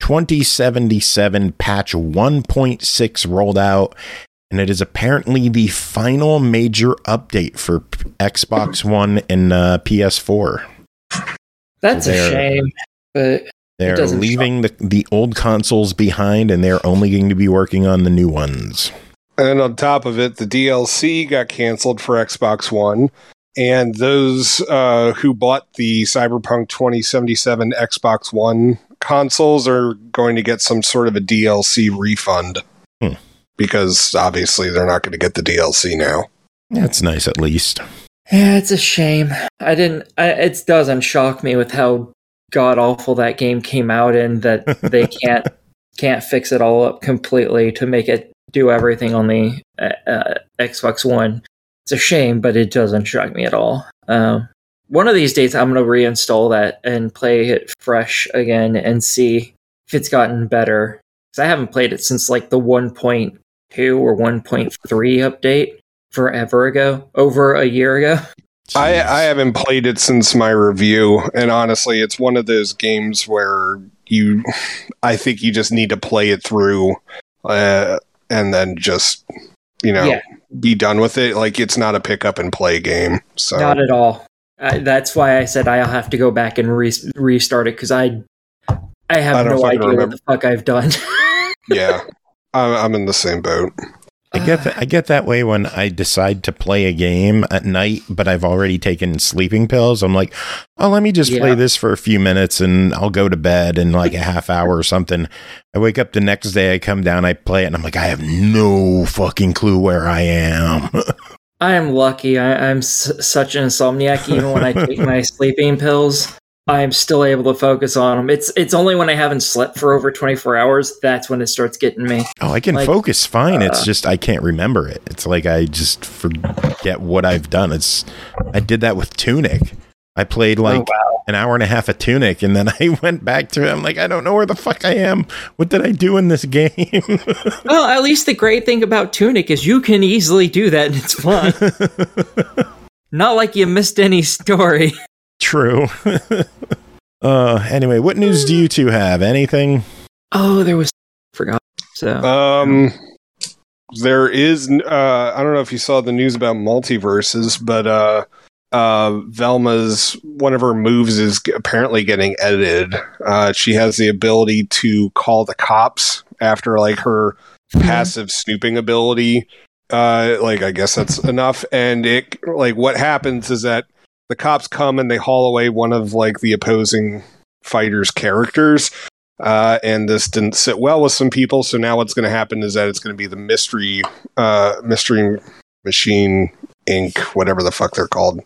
B: 2077 patch 1.6 rolled out, and it is apparently the final major update for Xbox One and PS4.
C: That's a shame, but
B: they're leaving the old consoles behind, and they're only going to be working on the new ones.
D: And on top of it, the DLC got canceled for Xbox One, and those who bought the Cyberpunk 2077 Xbox One consoles are going to get some sort of a DLC refund. Because obviously they're not going to get the DLC now.
B: That's nice, at least.
C: Yeah, it's a shame. It doesn't shock me with how god-awful that game came out in that they can't fix it all up completely to make it do everything on the Xbox One. It's a shame, but it doesn't shock me at all. One of these days, I'm going to reinstall that and play it fresh again and see if it's gotten better. Because I haven't played it since like the 1.2 or 1.3 update forever ago, over a year ago.
D: I haven't played it since my review, and honestly, it's one of those games where I think you just need to play it through and then just, be done with it. Like, it's not a pick up and play game. So. Not
C: at all. That's why I said I'll have to go back and restart it, because I have no idea what the fuck I've done.
D: Yeah, I'm in the same boat.
B: I get that way when I decide to play a game at night, but I've already taken sleeping pills. I'm like, oh, let me just play this for a few minutes and I'll go to bed in like a half hour or something. I wake up the next day, I come down, I play it, and I'm like, I have no fucking clue where I am.
C: I am lucky. I'm such an insomniac. Even when I take my sleeping pills, I'm still able to focus on them. It's only when I haven't slept for over 24 hours, that's when it starts getting me.
B: Oh, I can focus fine. It's just I can't remember it. It's like I just forget what I've done. I did that with Tunic. I played an hour and a half of Tunic, and then I went back to it. I'm like, I don't know where the fuck I am. What did I do in this game?
C: Well, at least the great thing about Tunic is you can easily do that, and it's fun. Not like you missed any story.
B: True. Anyway, what news do you two have? Anything?
C: Oh, there was forgot. So
D: there is I don't know if you saw the news about multiverses, but Velma's one of her moves is apparently getting edited. She has the ability to call the cops after like her passive snooping ability. I guess that's enough. And it what happens is that the cops come and they haul away one of like the opposing fighters' characters. And this didn't sit well with some people. So now what's going to happen is that it's going to be the Mystery Machine Inc., whatever the fuck they're called,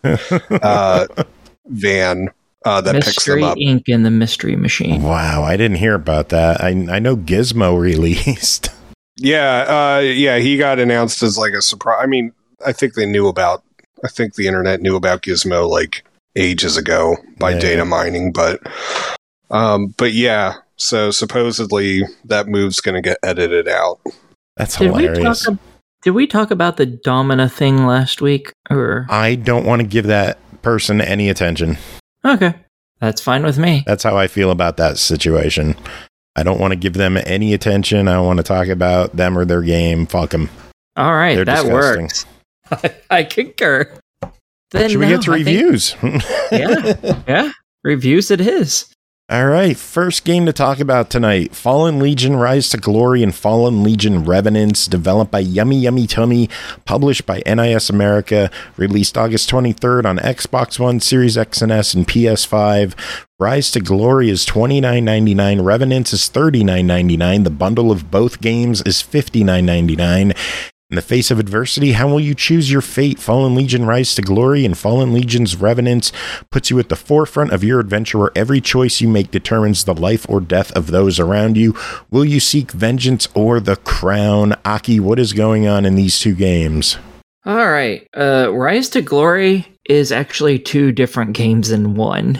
D: van that picks them up.
C: Mystery Inc. and the Mystery Machine.
B: Wow, I didn't hear about that. I know Gizmo released.
D: Yeah, he got announced as like a surprise. I mean, I think the internet knew about Gizmo like ages ago by data mining, but yeah. So supposedly that move's going to get edited out.
B: That's hilarious.
C: Did we talk about the Domina thing last week? Or
B: I don't want to give that person any attention.
C: Okay, that's fine with me.
B: That's how I feel about that situation. I don't want to give them any attention. I don't want to talk about them or their game. Fuck them.
C: All right,
B: They're
C: that
B: disgusting.
C: works. I concur. Then
B: Should we get to reviews?
C: Yeah, reviews it is.
B: All right, first game to talk about tonight, Fallen Legion Rise to Glory and Fallen Legion Revenants, developed by Yummy Yummy Tummy, published by NIS America, released August 23rd on Xbox One, Series X and S, and PS5. Rise to Glory is $29.99, Revenants is $39.99, the bundle of both games is $59.99. In the face of adversity, how will you choose your fate? Fallen Legion Rise to Glory and Fallen Legion's Revenants puts you at the forefront of your adventure where every choice you make determines the life or death of those around you. Will you seek vengeance or the crown? Aki, what is going on in these two games?
C: All right. Rise to Glory is actually two different games in one.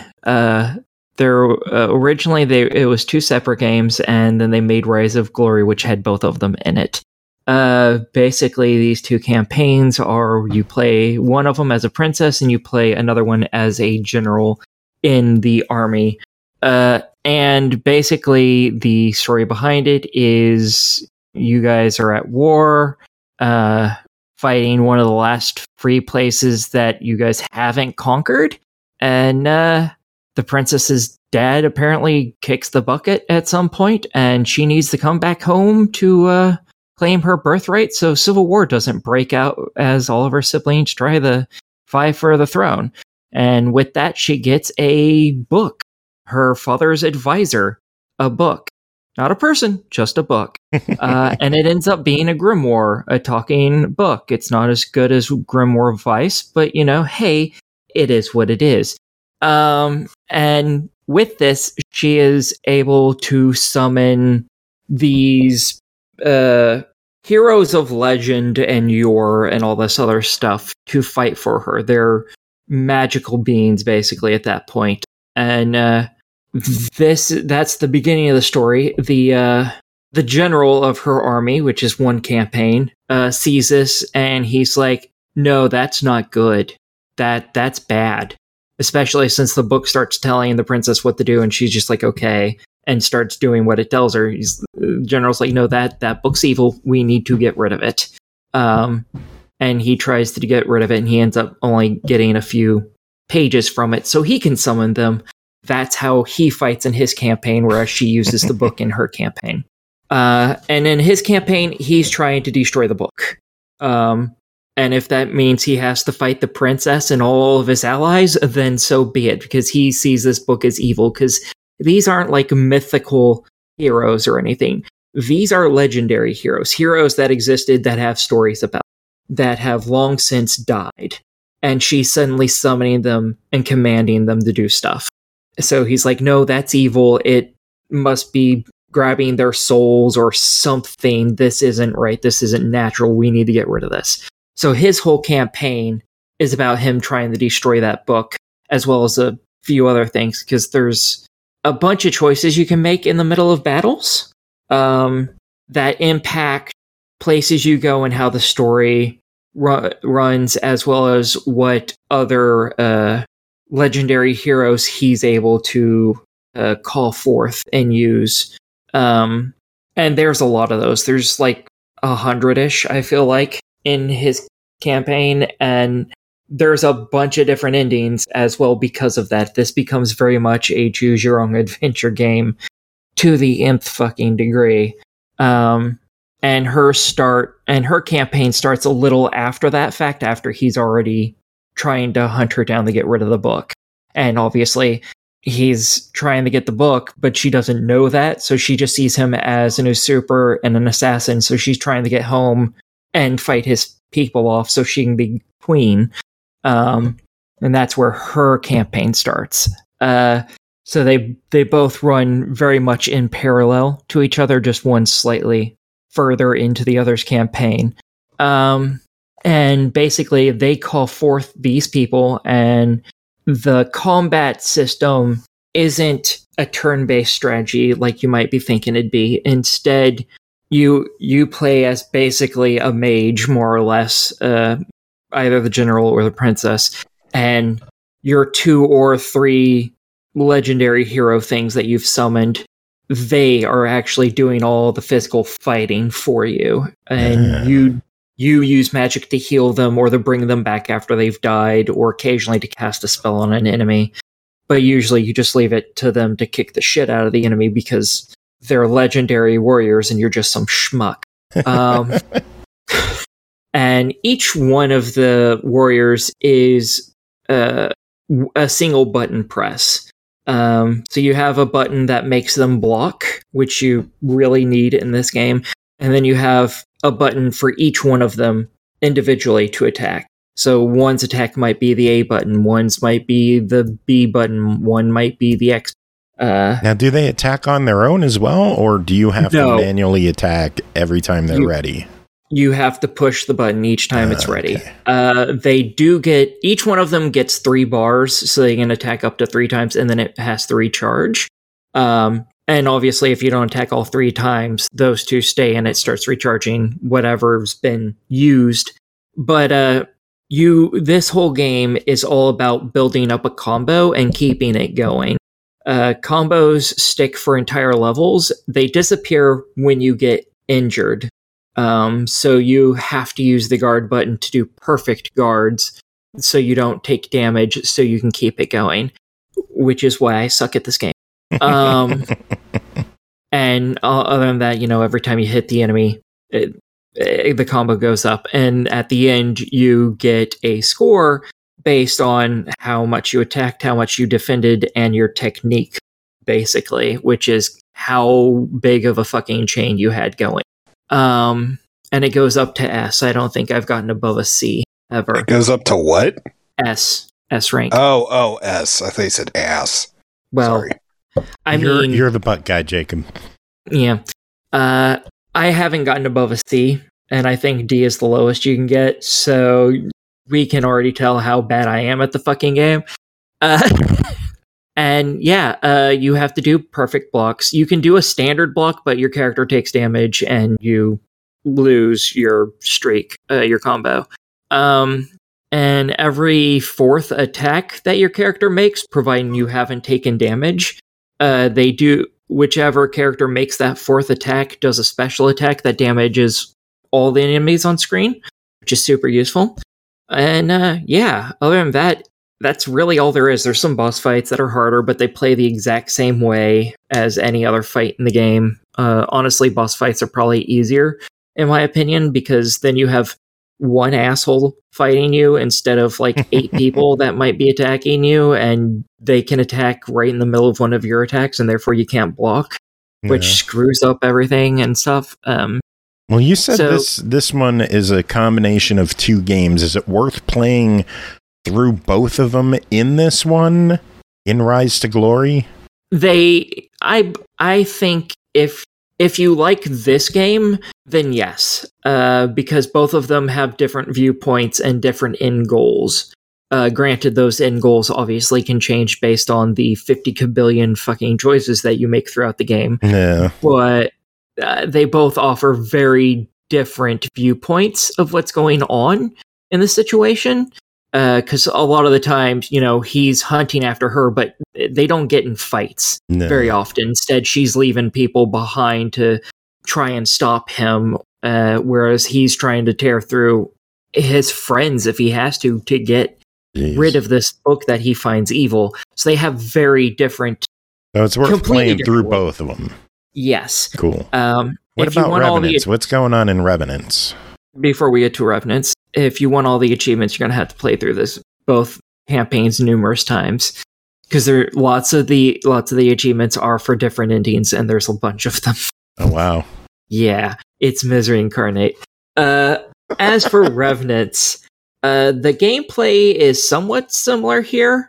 C: Originally it was two separate games, and then they made Rise of Glory, which had both of them in it. Basically, these two campaigns are you play one of them as a princess and you play another one as a general in the army. And basically, the story behind it is you guys are at war, fighting one of the last free places that you guys haven't conquered. And the princess's dad apparently kicks the bucket at some point, and she needs to come back home to claim her birthright so civil war doesn't break out as all of her siblings try to vie for the throne. And with that, she gets a book. Her father's advisor, a book. Not a person, just a book. And it ends up being a grimoire, a talking book. It's not as good as Grimoire Vice, but, hey, it is what it is. And with this, she is able to summon these heroes of legend and yore and all this other stuff to fight for her. They're magical beings, basically, at that point. And that's the beginning of the story. The general of her army, which is one campaign, sees this, and he's like, no, that's not good. That's bad. Especially since the book starts telling the princess what to do, and she's just like, okay, and starts doing what it tells her. The general's like, no, that book's evil. We need to get rid of it. And he tries to get rid of it, and he ends up only getting a few pages from it so he can summon them. That's how he fights in his campaign, whereas she uses the book in her campaign. And in his campaign, he's trying to destroy the book. And if that means he has to fight the princess and all of his allies, then so be it, because he sees this book as evil, because these aren't like mythical heroes or anything. These are legendary heroes that existed, that have stories about, that have long since died. And she's suddenly summoning them and commanding them to do stuff. So he's like, no, that's evil. It must be grabbing their souls or something. This isn't right. This isn't natural. We need to get rid of this. So his whole campaign is about him trying to destroy that book, as well as a few other things, because there's a bunch of choices you can make in the middle of battles that impact places you go and how the story runs, as well as what other legendary heroes he's able to call forth and use. And there's a lot of those. There's like 100-ish, I feel like, in his campaign, and there's a bunch of different endings as well because of that. This becomes very much a choose your own adventure game to the nth fucking degree. And her campaign starts a little after that fact, after he's already trying to hunt her down to get rid of the book. And obviously he's trying to get the book, but she doesn't know that, so she just sees him as an usurper and an assassin, so she's trying to get home and fight his people off so she can be queen. And that's where her campaign starts. So they both run very much in parallel to each other, just one slightly further into the other's campaign. And basically they call forth these people, and the combat system isn't a turn-based strategy like you might be thinking it'd be. Instead, you play as basically a mage, more or less, either the general or the princess, and your 2 or 3 legendary hero things that you've summoned, they are actually doing all the physical fighting for you, and you use magic to heal them or to bring them back after they've died, or occasionally to cast a spell on an enemy. But usually you just leave it to them to kick the shit out of the enemy because they're legendary warriors and you're just some schmuck. And each one of the warriors is a single button press. So you have a button that makes them block, which you really need in this game. And then you have a button for each one of them individually to attack. So one's attack might be the A button, one's might be the B button, one might be the X.
B: Now, do they attack on their own as well, or do you have to manually attack every time they're ready?
C: You have to push the button each time it's ready. They do get, each one of them gets 3 bars, so they can attack up to 3 times, and then it has to recharge. And obviously, if you don't attack all 3 times, those 2 stay, and it starts recharging whatever's been used. But this whole game is all about building up a combo and keeping it going. Combos stick for entire levels. They disappear when you get injured. So you have to use the guard button to do perfect guards so you don't take damage, so you can keep it going, which is why I suck at this game. And other than that, every time you hit the enemy, the combo goes up, and at the end you get a score based on how much you attacked, how much you defended, and your technique, basically, which is how big of a fucking chain you had going. And it goes up to S. I don't think I've gotten above a C ever.
D: It goes up to what?
C: S rank.
D: Oh, S. I thought you said ass.
C: Well,
D: sorry.
B: You're the butt guy, Jacob.
C: Yeah. I haven't gotten above a C, and I think D is the lowest you can get, so we can already tell how bad I am at the fucking game. And yeah, you have to do perfect blocks. You can do a standard block, but your character takes damage and you lose your streak, your combo. And every 4th attack that your character makes, providing you haven't taken damage, whichever character makes that 4th attack does a special attack that damages all the enemies on screen, which is super useful. And other than that, that's really all there is. There's some boss fights that are harder, but they play the exact same way as any other fight in the game. Honestly, boss fights are probably easier, in my opinion, because then you have one asshole fighting you instead of 8 people that might be attacking you, and they can attack right in the middle of one of your attacks, and therefore you can't block, which screws up everything and stuff.
B: Well, you said this one is a combination of 2 games. Is it worth playing through both of them in this one, in Rise to Glory?
C: I think if you like this game, then yes, because both of them have different viewpoints and different end goals. Granted, those end goals obviously can change based on the 50 kabillion fucking choices that you make throughout the game.
B: Yeah.
C: But they both offer very different viewpoints of what's going on in the situation. Because a lot of the times, he's hunting after her, but they don't get in fights very often. Instead, she's leaving people behind to try and stop him, whereas he's trying to tear through his friends if he has to get rid of this book that he finds evil. So they have very different...
B: So it's worth playing through both of them.
C: Yes.
B: Cool. What about Revenants? What's going on in Revenants?
C: Before we get to Revenants, if you want all the achievements, you're going to have to play through both campaigns numerous times, because lots of the achievements are for different endings, and there's a bunch of them.
B: Oh wow!
C: Yeah, it's misery incarnate. As for Revenants, the gameplay is somewhat similar here.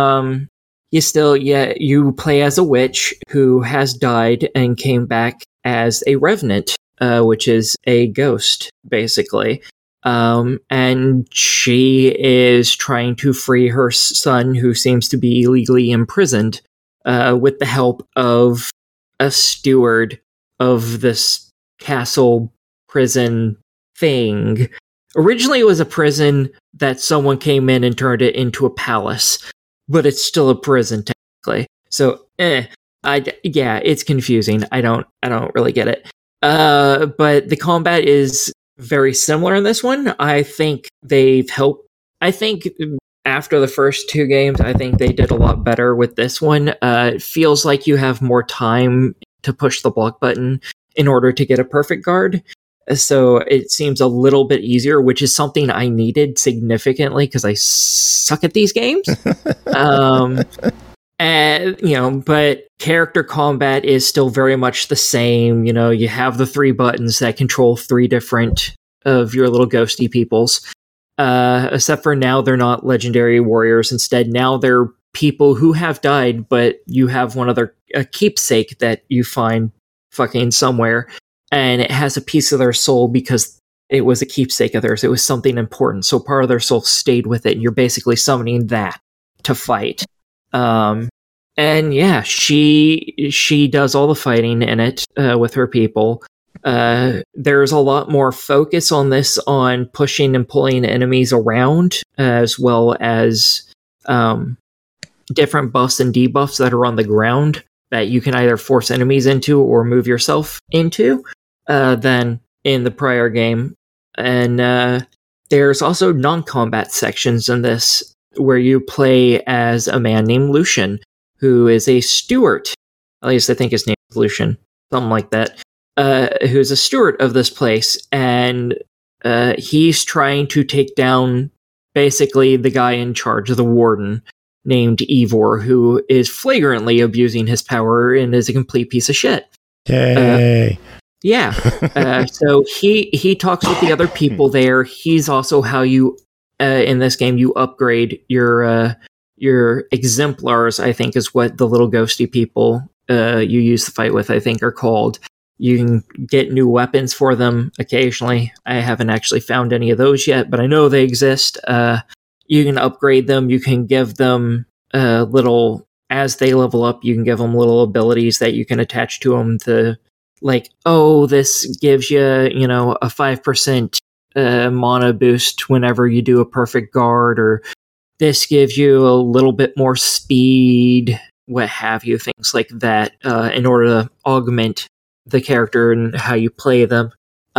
C: You play as a witch who has died and came back as a revenant, which is a ghost, basically. And she is trying to free her son, who seems to be illegally imprisoned, with the help of a steward of this castle prison thing. Originally, it was a prison that someone came in and turned it into a palace, but it's still a prison, technically. So, It's confusing. I don't really get it. But the combat is very similar in this one. I think they've helped. I think after the first two games, I think they did a lot better with this one. It feels like you have more time to push the block button in order to get a perfect guard. So it seems a little bit easier, which is something I needed significantly because I suck at these games. But character combat is still very much the same. You know, you have the 3 buttons that control 3 different of your little ghosty peoples. Except for now, they're not legendary warriors. Instead, now they're people who have died, but you have one of their a keepsake that you find fucking somewhere, and it has a piece of their soul because it was a keepsake of theirs. It was something important, so part of their soul stayed with it, and you're basically summoning that to fight. And yeah, she does all the fighting in it with her people. There's a lot more focus on this, on pushing and pulling enemies around, as well as different buffs and debuffs that are on the ground that you can either force enemies into or move yourself into than in the prior game. And there's also non-combat sections in this where you play as a man named Lucian, who is a steward. At least I think his name is Lucian, something like that. Who's a steward of this place, and he's trying to take down basically the guy in charge of the warden named Ivor, who is flagrantly abusing his power and is a complete piece of shit.
B: Yay!
C: So he talks with the other people there. He's also how you in this game you upgrade your exemplars. I think is what the little ghosty people you use to fight with, I think, are called. You can get new weapons for them occasionally. I haven't actually found any of those yet, but I know they exist. You can upgrade them. You can give them little, as they level up, you can give them little abilities that you can attach to them to, like, oh, this gives you, a 5% mana boost whenever you do a perfect guard, or this gives you a little bit more speed, what have you, things like that, in order to augment the character and how you play them.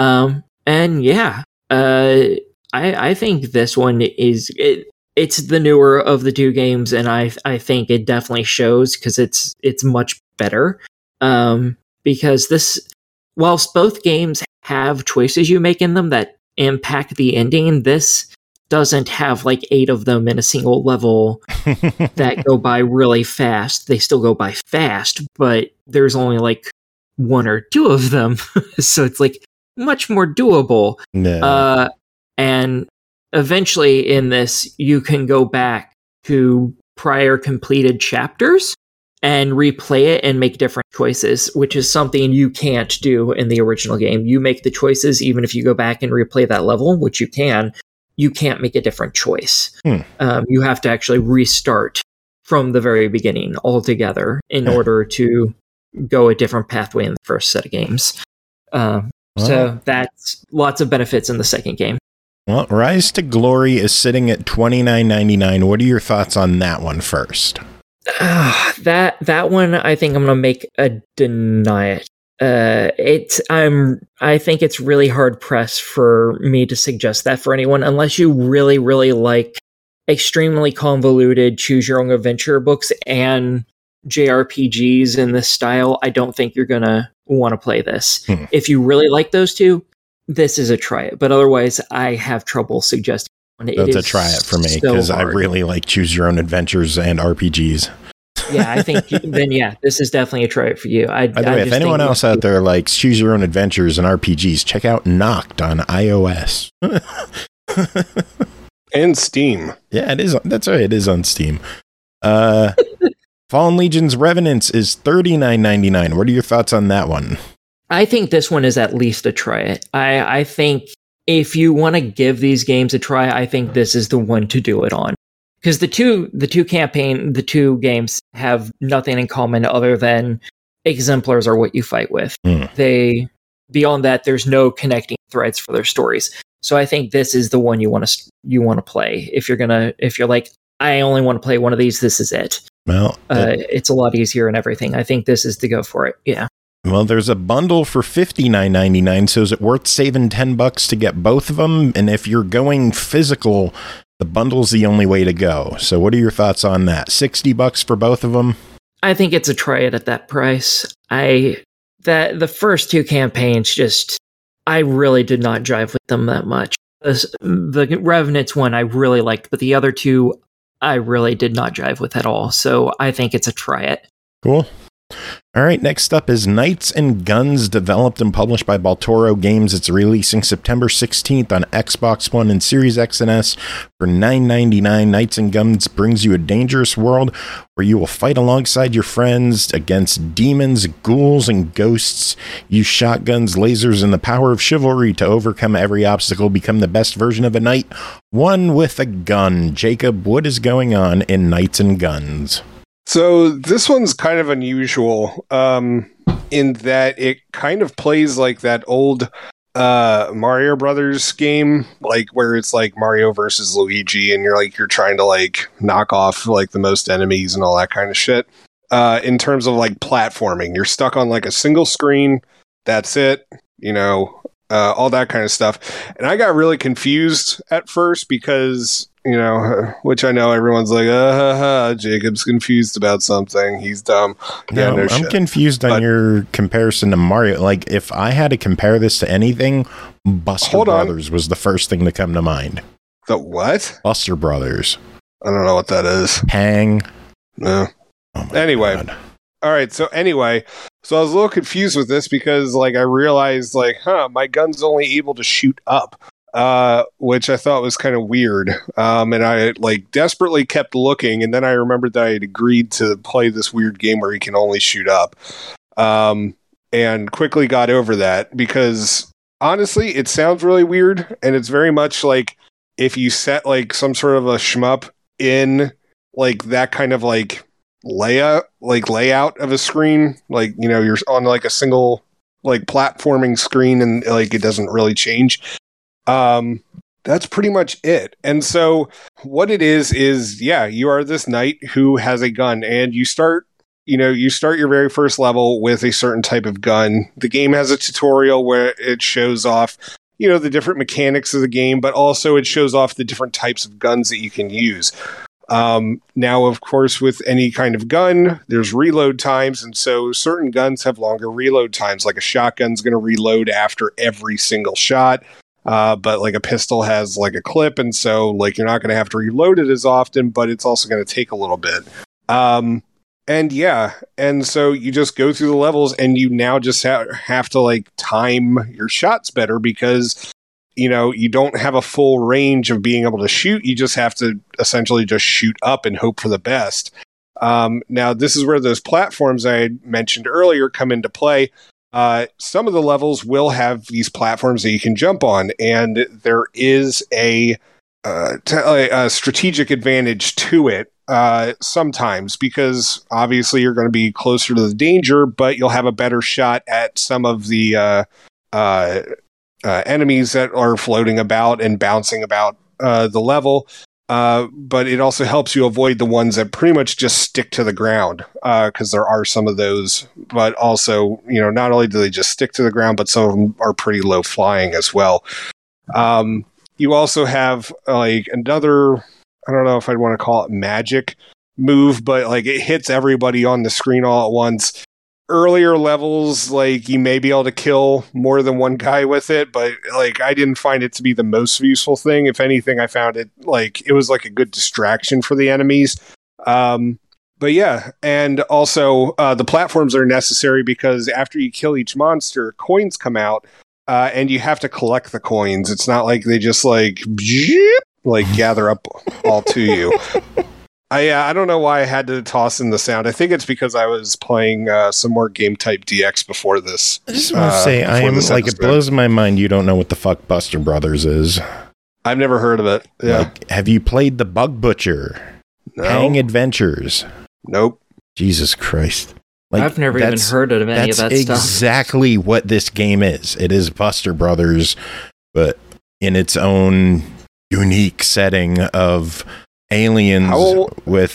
C: I think this one is it's the newer of the two games, and I think it definitely shows because it's much better. Because this, whilst both games have choices you make in them that impact the ending, this doesn't have like 8 of them in a single level that go by really fast. They still go by fast, but there's only like 1 or 2 of them, so it's like much more doable.
B: No.
C: And eventually in this, you can go back to prior completed chapters and replay it and make different choices, which is something you can't do in the original game. You make the choices even if you go back and replay that level, which you can't make a different choice. You have to actually restart from the very beginning altogether in order to go a different pathway in the first set of games. So that's lots of benefits in the second game.
B: Well, Rise to Glory is sitting at $29.99. What are your thoughts on that one first?
C: That one, I think I'm going to make a deny it. I think it's really hard pressed for me to suggest that for anyone, unless you really, really like extremely convoluted choose your own adventure books and JRPGs in this style. I don't think you're going to want to play this. If you really like those two, this is a try it. But otherwise, I have trouble suggesting one.
B: That's a try it for me because I really like choose your own adventures and RPGs.
C: Yeah, I think then, this is definitely a try it for you.
B: By the way, if anyone else out there likes choose your own adventures and RPGs, check out Noct on iOS.
D: And Steam.
B: Yeah, it is. That's right. It is on Steam. Fallen Legion's Revenants is $39.99. What are your thoughts on that one?
C: I think this one is at least a try it. I think if you want to give these games a try, I think this is the one to do it on. Because the two games have nothing in common other than exemplars are what you fight with. Beyond that, there's no connecting threads for their stories. So I think this is the one you want to play. If you're like, I only want to play one of these, this is it.
B: Well,
C: it's a lot easier and everything. I think this is to go for it. Yeah.
B: Well, there's a bundle for $59.99, so is it worth saving $10 to get both of them? And if you're going physical, the bundle's the only way to go. So what are your thoughts on that? $60 for both of them?
C: I think it's a try it at that price. The first two campaigns I really did not jive with them that much. The Revenants one I really liked, but the other two I really did not jive with at all. So I think it's a try it.
B: Cool. All right, next up is Knights and Guns, developed and published by Baltoro Games. It's releasing September 16th on Xbox One and Series X and S for $9.99. Knights and Guns brings you a dangerous world where you will fight alongside your friends against demons, ghouls, and ghosts. Use shotguns, lasers, and the power of chivalry to overcome every obstacle. Become the best version of a knight, one with a gun. Jacob, what is going on in Knights and Guns?
D: So this one's kind of unusual in that it kind of plays like that old Mario Brothers game, like where it's like Mario versus Luigi, and you're trying to like knock off like the most enemies and all that kind of shit. In terms of like platforming, you're stuck on like a single screen. That's it. All that kind of stuff. And I got really confused at first because, which I know everyone's like, Jacob's confused about something. He's dumb.
B: Yeah, no, I'm confused on your comparison to Mario. Like, if I had to compare this to anything, Buster Brothers was the first thing to come to mind.
D: The what?
B: Buster Brothers.
D: I don't know what that is.
B: Hang.
D: No.
B: Oh
D: anyway.
B: God.
D: All right. So I was a little confused with this because like I realized like, my gun's only able to shoot up, which I thought was kind of weird. And I like desperately kept looking, and then I remembered that I had agreed to play this weird game where you can only shoot up. And quickly got over that because honestly, it sounds really weird, and it's very much like if you set like some sort of a shmup in like that kind of like layout of a screen, like you're on like a single like platforming screen and like it doesn't really change. That's pretty much it. And so what it is you are this knight who has a gun, and you start your very first level with a certain type of gun. The game has a tutorial where it shows off the different mechanics of the game, but also it shows off the different types of guns that you can use. Now, of course, with any kind of gun, there's reload times, and so certain guns have longer reload times. Like a shotgun's going to reload after every single shot, but like a pistol has like a clip, and so like you're not going to have to reload it as often, but it's also going to take a little bit. And so you just go through the levels, and you now just have to like time your shots better because you don't have a full range of being able to shoot. You just have to essentially just shoot up and hope for the best. Now, this is where those platforms I mentioned earlier come into play. Some of the levels will have these platforms that you can jump on, and there is a strategic advantage to it sometimes because obviously you're going to be closer to the danger, but you'll have a better shot at some of the enemies that are floating about and bouncing about the level, but it also helps you avoid the ones that pretty much just stick to the ground because there are some of those, but also not only do they just stick to the ground, but some of them are pretty low flying as well. You also have like another, I don't know if I'd want to call it magic move, but like it hits everybody on the screen all at once. Earlier levels, like you may be able to kill more than one guy with it, but like I didn't find it to be the most useful thing. If anything, I found it like it was like a good distraction for the enemies. But yeah, and also the platforms are necessary because after you kill each monster, coins come out, and you have to collect the coins. It's not like they just like gather up all to you. I don't know why I had to toss in the sound. I think it's because I was playing some more Game Type DX before this.
B: I just want to say, I am like, it blows my mind you don't know what the fuck Buster Brothers is.
D: I've never heard of it. Yeah.
B: Like, have you played The Bug Butcher?
D: No.
B: Hang Adventures?
D: Nope.
B: Jesus Christ. Like,
C: I've never even heard of any of that stuff.
B: That's exactly what this game is. It is Buster Brothers, but in its own unique setting of aliens with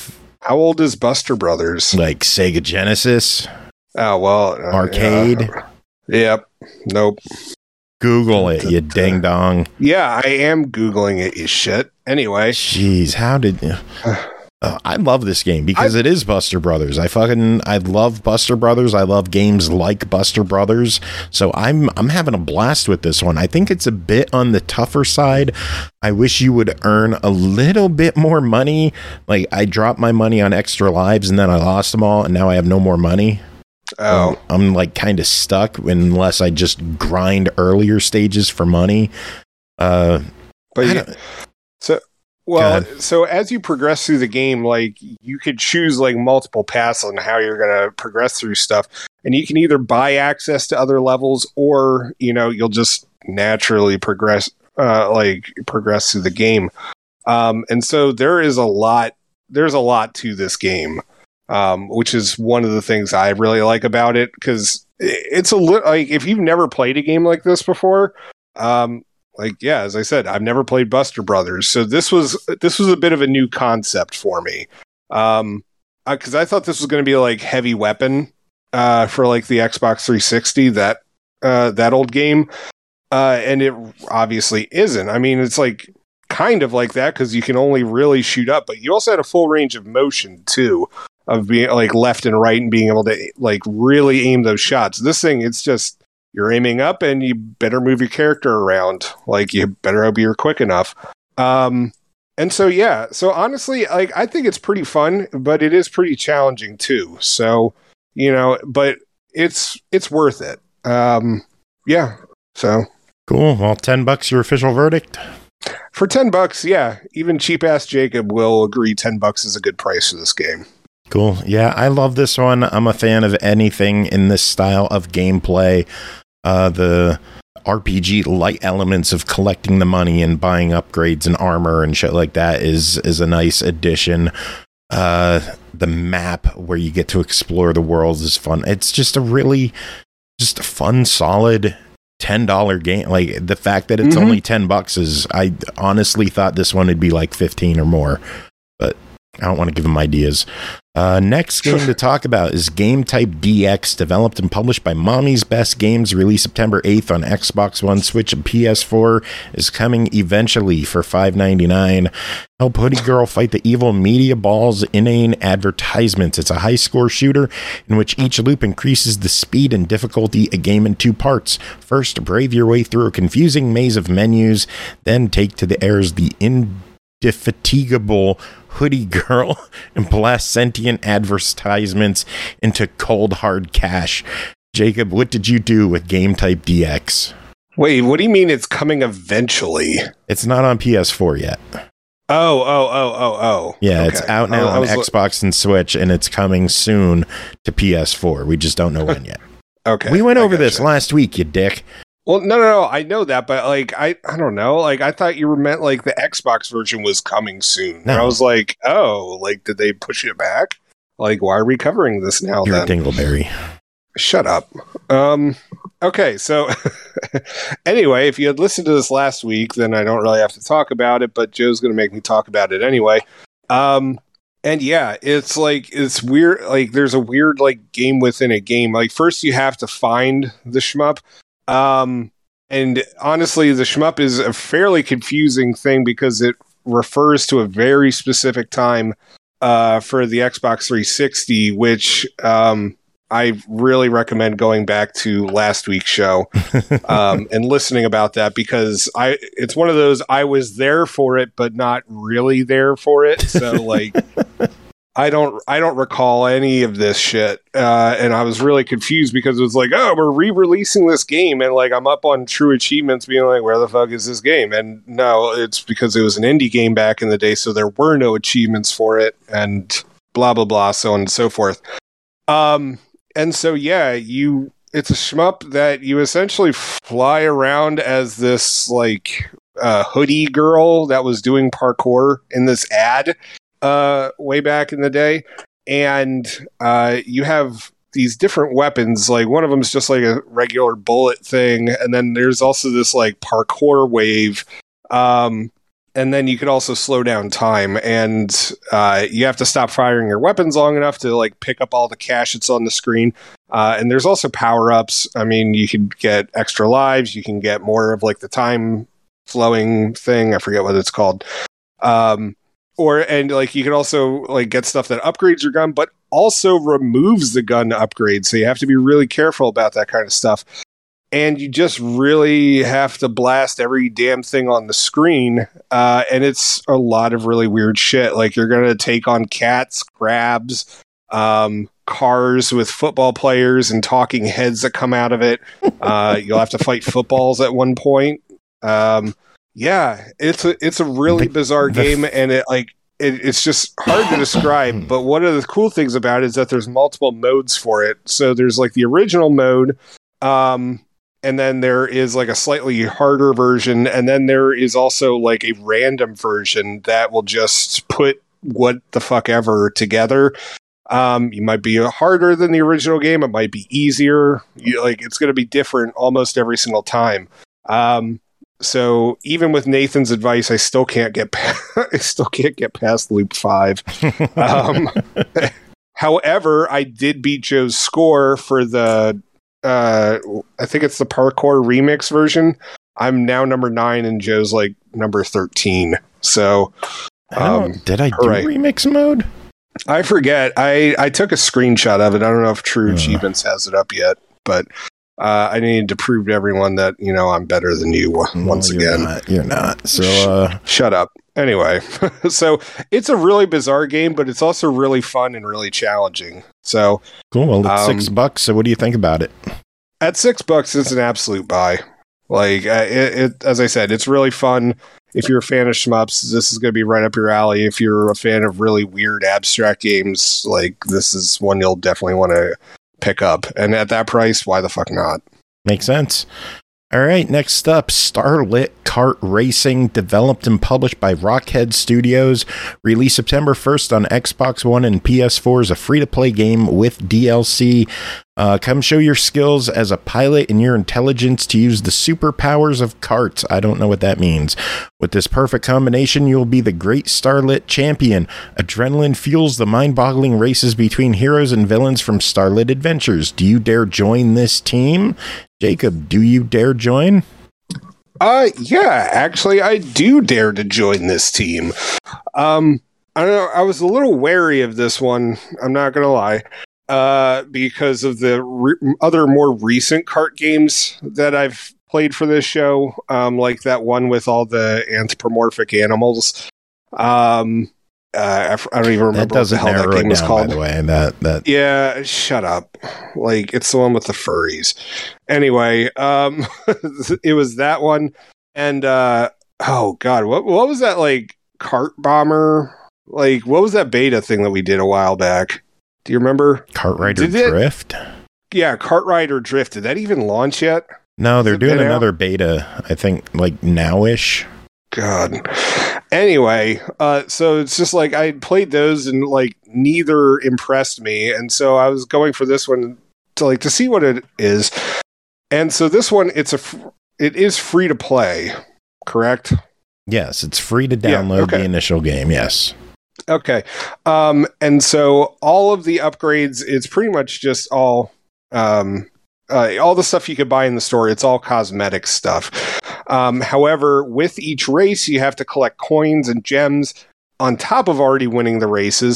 D: How old is Buster Brothers?
B: Like Sega Genesis,
D: Oh, well.
B: arcade.
D: Yep. Nope.
B: Google it, you ding dong.
D: Yeah, I am Googling it, you shit. Anyway.
B: Jeez, how did you? I love this game because it is Buster Brothers. I love Buster Brothers. I love games like Buster Brothers. So I'm having a blast with this one. I think it's a bit on the tougher side. I wish you would earn a little bit more money. Like I dropped my money on extra lives and then I lost them all and now I have no more money.
D: Oh,
B: I'm like kind of stuck unless I just grind earlier stages for money.
D: but so as you progress through the game, like you could choose like multiple paths on how you're going to progress through stuff, and you can either buy access to other levels, or you'll just naturally progress through the game. And so there's a lot to this game, which is one of the things I really like about it, because it's like if you've never played a game like this before. As I said, I've never played Buster Brothers, so this was a bit of a new concept for me. Because I thought this was going to be like Heavy Weapon, for like the Xbox 360, that old game, and it obviously isn't. I mean, it's like kind of like that because you can only really shoot up, but you also had a full range of motion too, of being like left and right and being able to like really aim those shots. This thing, it's just. You're aiming up and you better move your character around. Like you better hope you're quick enough. And so, yeah. So honestly, like I think it's pretty fun, but it is pretty challenging too. So, but it's worth it. Yeah. So
B: cool. Well, $10 your official verdict?
D: For $10, yeah. Even cheap ass Jacob will agree $10 is a good price for this game.
B: Cool. Yeah, I love this one. I'm a fan of anything in this style of gameplay. The RPG light elements of collecting the money and buying upgrades and armor and shit like that is a nice addition. The map where you get to explore the world is fun. It's just a fun, solid $10 game. Like the fact that it's only $10 is, I honestly thought this one would be like 15 or more, but I don't want to give them ideas. Next game to talk about is Game Type DX, developed and published by Mommy's Best Games, released September 8th on Xbox One, Switch, and PS4, is coming eventually for $5.99. Help Hoodie Girl fight the evil Media Ball's inane advertisements. It's a high-score shooter in which each loop increases the speed and difficulty a game in 2 parts. First, brave your way through a confusing maze of menus, then take to the airs the indefatigable Hoodie Girl and blast sentient advertisements into cold hard cash. Jacob, what did you do with Game Type DX?
D: Wait, what do you mean it's coming eventually?
B: It's not on PS4 yet.
D: Oh.
B: Yeah,
D: okay.
B: It's out now on Xbox and Switch, and it's coming soon to PS4. We just don't know when yet.
D: Okay.
B: We went over this last week, you dick.
D: Well, no, I know that, but like, I don't know. Like, I thought you meant like the Xbox version was coming soon. No. And I was like, oh, like, did they push it back? Like, why are we covering this now?
B: You're
D: then?
B: a dingleberry.
D: Shut up. Okay, so anyway, if you had listened to this last week, then I don't really have to talk about it, but Joe's going to make me talk about it anyway. And yeah, it's like, it's weird. Like, there's a weird, like, game within a game. Like, first you have to find the shmup. And honestly, the shmup is a fairly confusing thing because it refers to a very specific time for the Xbox 360, which I really recommend going back to last week's show and listening about that, because it's one of those, I was there for it, but not really there for it. So like, I don't recall any of this shit. And I was really confused because it was like, oh, we're re-releasing this game. And like, I'm up on True Achievements being like, where the fuck is this game? And no, it's because it was an indie game back in the day. So there were no achievements for it and blah, blah, blah, so on and so forth. And so, yeah, it's a shmup that you essentially fly around as this like hoodie girl that was doing parkour in this ad way back in the day. And you have these different weapons. Like one of them is just like a regular bullet thing. And then there's also this like parkour wave. and then you could also slow down time, and you have to stop firing your weapons long enough to like pick up all the cash that's on the screen. And there's also power-ups. I mean, you can get extra lives. You can get more of like the time flowing thing. I forget what it's called. And you can also like get stuff that upgrades your gun, but also removes the gun upgrade. So you have to be really careful about that kind of stuff. And you just really have to blast every damn thing on the screen. And it's a lot of really weird shit. Like you're going to take on cats, crabs, cars with football players and talking heads that come out of it. You'll have to fight footballs at one point. Yeah, it's a really bizarre game, and it's just hard to describe. But one of the cool things about it is that there's multiple modes for it. So there's like the original mode, and then there is like a slightly harder version, and then there is also like a random version that will just put what the fuck ever together. You might be harder than the original game. It might be easier. It's going to be different almost every single time. So even with Nathan's advice, I still can't get past loop 5. However, I did beat Joe's score for the I think it's the parkour remix version. I'm now number 9 and Joe's like number 13. So
B: did I do remix mode?
D: I forget. I took a screenshot of it. I don't know if True Achievements has it up yet, but I needed to prove to everyone that, I'm better than you once again.
B: You're not. So
D: shut up. Anyway, so it's a really bizarre game, but it's also really fun and really challenging. So
B: cool. Well, it's $6. So what do you think about it?
D: At $6, it's an absolute buy. Like as I said, it's really fun. If you're a fan of shmups, this is going to be right up your alley. If you're a fan of really weird abstract games, like this is one you'll definitely want to pick up. And at that price, why the fuck not?
B: Makes sense. All right, next up, Starlit Kart Racing, developed and published by Rockhead Studios, released September 1st on Xbox One and PS4, is a free-to-play game with DLC. Come show your skills as a pilot and your intelligence to use the superpowers of karts. I don't know what that means. With this perfect combination, you'll be the great Starlit champion. Adrenaline fuels the mind-boggling races between heroes and villains from Starlit Adventures. Do you dare join this team? Jacob, do you dare join?
D: Yeah, actually, I do dare to join this team. I don't know. I was a little wary of this one. I'm not going to lie. Because of the other more recent kart games that I've played for this show, like that one with all the anthropomorphic animals. I don't even remember what the hell that game was called.
B: By the way,
D: yeah, shut up. Like it's the one with the furries. Anyway, it was that one, and oh god, what was that like Kart Bomber? Like what was that beta thing that we did a while back? Do you remember?
B: Kartrider Drift?
D: Yeah, Kartrider Drift. Did that even launch yet?
B: No, they're doing another beta, I think, like now-ish.
D: God. Anyway, so it's just like I played those and like neither impressed me. And so I was going for this one to see what it is. And so this one, it is free to play, correct?
B: Yes, it's free to download the initial game, yes.
D: Okay. And so all of the upgrades, it's pretty much just all the stuff you could buy in the store. It's all cosmetic stuff. However, with each race, you have to collect coins and gems on top of already winning the races.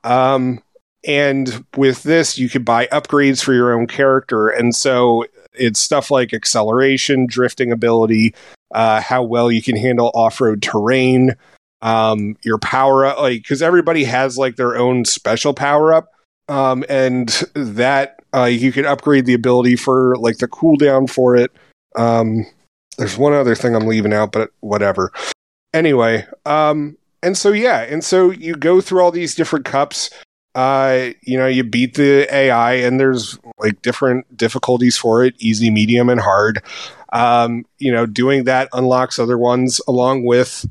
D: And with this, you could buy upgrades for your own character. And so it's stuff like acceleration, drifting ability, how well you can handle off-road terrain, your power up, like, because everybody has like their own special power up, and that you can upgrade the ability for like the cooldown for it. There's one other thing I'm leaving out, but whatever. Anyway, and so you go through all these different cups. You beat the AI, and there's like different difficulties for it: easy, medium, and hard. Doing that unlocks other ones, along with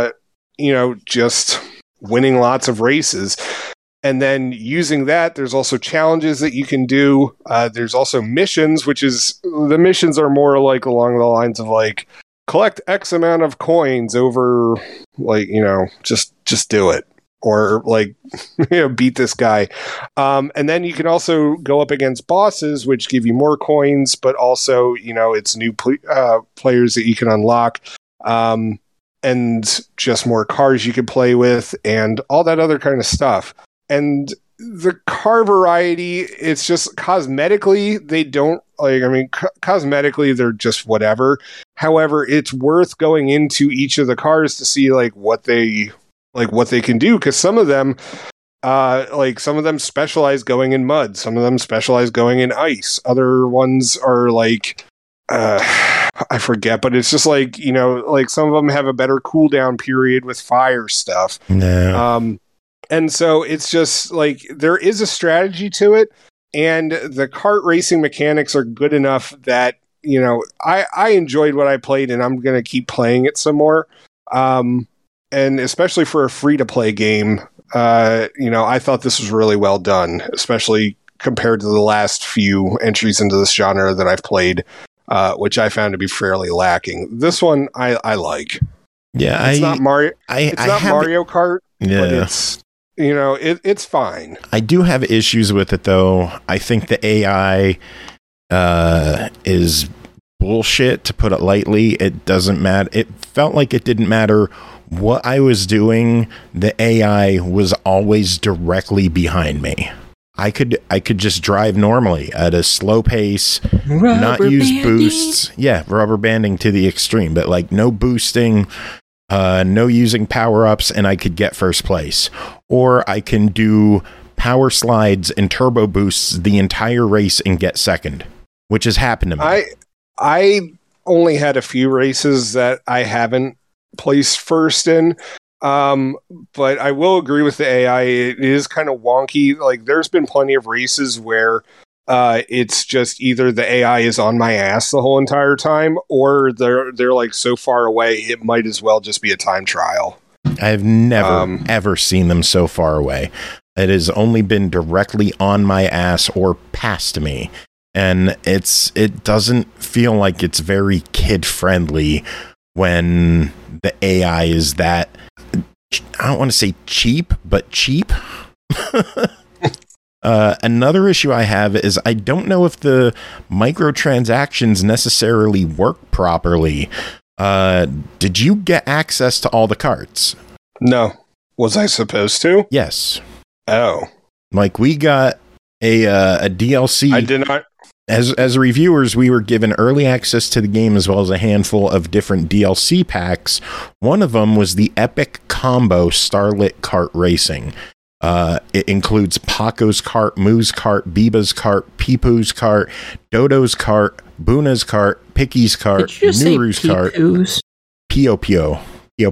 D: just winning lots of races. And then using that, there's also challenges that you can do. There's also missions, the missions are more like along the lines of like collect X amount of coins over, like, just do it. Or, like, beat this guy. And then you can also go up against bosses, which give you more coins, but also, it's new players that you can unlock. And just more cars you can play with, and all that other kind of stuff. And the car variety, it's just cosmetically, they don't cosmetically, they're just whatever. However, it's worth going into each of the cars to see what they can do, because some of them specialize going in mud, some of them specialize going in ice, other ones are I forget, but it's just some of them have a better cooldown period with fire stuff.
B: No.
D: And so it's just there is a strategy to it, and the kart racing mechanics are good enough that, I enjoyed what I played, and I'm going to keep playing it some more. And especially for a free-to-play game, I thought this was really well done, especially compared to the last few entries into this genre that I've played. Which I found to be fairly lacking. This one I like.
B: Yeah,
D: it's not Mario. It's not Mario Kart.
B: Yeah,
D: but it's it's fine.
B: I do have issues with it though. I think the AI is bullshit, to put it lightly. It doesn't matter. It felt like it didn't matter what I was doing. The AI was always directly behind me. I could just drive normally at a slow pace, not use boosts. Yeah, rubber banding to the extreme, but no boosting, no using power-ups, and I could get first place. Or I can do power slides and turbo boosts the entire race and get second, which has happened to me.
D: I only had a few races that I haven't placed first in. But I will agree with the AI. It is kind of wonky. There's been plenty of races where it's just either the AI is on my ass the whole entire time, or they're so far away it might as well just be a time trial.
B: I've never ever seen them so far away. It has only been directly on my ass or past me, and it doesn't feel like it's very kid friendly when the AI is that. I don't want to say cheap, but cheap. Another issue I have is I don't know if the microtransactions necessarily work properly. Did you get access to all the carts?
D: No. Was I supposed to?
B: Yes.
D: Oh.
B: We got a DLC.
D: I did not.
B: As reviewers, we were given early access to the game as well as a handful of different DLC packs. One of them was the Epic Combo Starlit Kart Racing. It includes Paco's Kart, Moo's Kart, Biba's Kart, Peepoo's Kart, Dodo's Kart, Buna's Kart, Picky's Kart, Nuru's Kart, Pio Pio,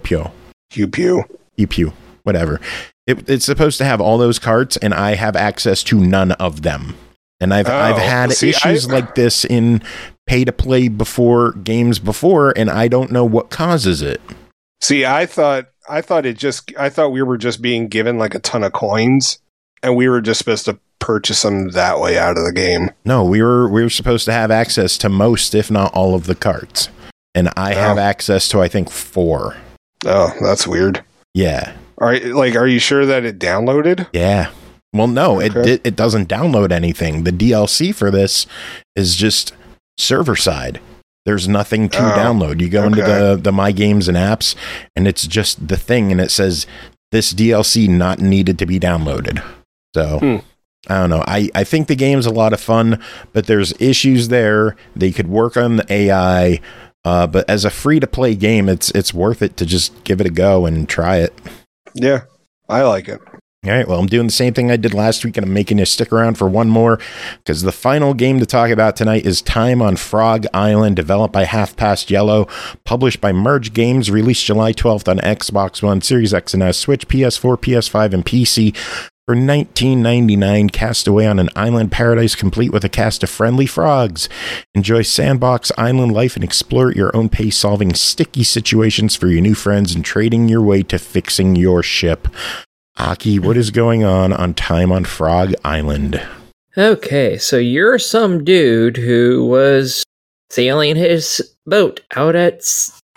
B: whatever. It's supposed to have all those carts, and I have access to none of them. And I've had issues like this in pay-to-play games before, and I don't know what causes it.
D: See, I thought we were just being given a ton of coins, and we were just supposed to purchase them that way out of the game.
B: No, we were supposed to have access to most, if not all, of the carts, and I have access to I think 4.
D: Oh, that's weird.
B: Yeah.
D: Are you sure that it downloaded?
B: Yeah. Well, no, okay. It doesn't download anything. The DLC for this is just server side. There's nothing to download. You go into the My Games and Apps, and it's just the thing, and it says this DLC not needed to be downloaded. So, I don't know. I think the game's a lot of fun, but there's issues there. They could work on the AI, but as a free-to-play game, it's worth it to just give it a go and try it.
D: Yeah, I like it.
B: All right, well, I'm doing the same thing I did last week, and I'm making you stick around for one more, because the final game to talk about tonight is Time on Frog Island, developed by Half Past Yellow, published by Merge Games, released July 12th on Xbox One, Series X and S, Switch, PS4, PS5, and PC. For $19.99, cast away on an island paradise complete with a cast of friendly frogs. Enjoy sandbox island life and explore at your own pace, solving sticky situations for your new friends and trading your way to fixing your ship. Aki, what is going on Time on Frog Island?
C: Okay, so you're some dude who was sailing his boat out at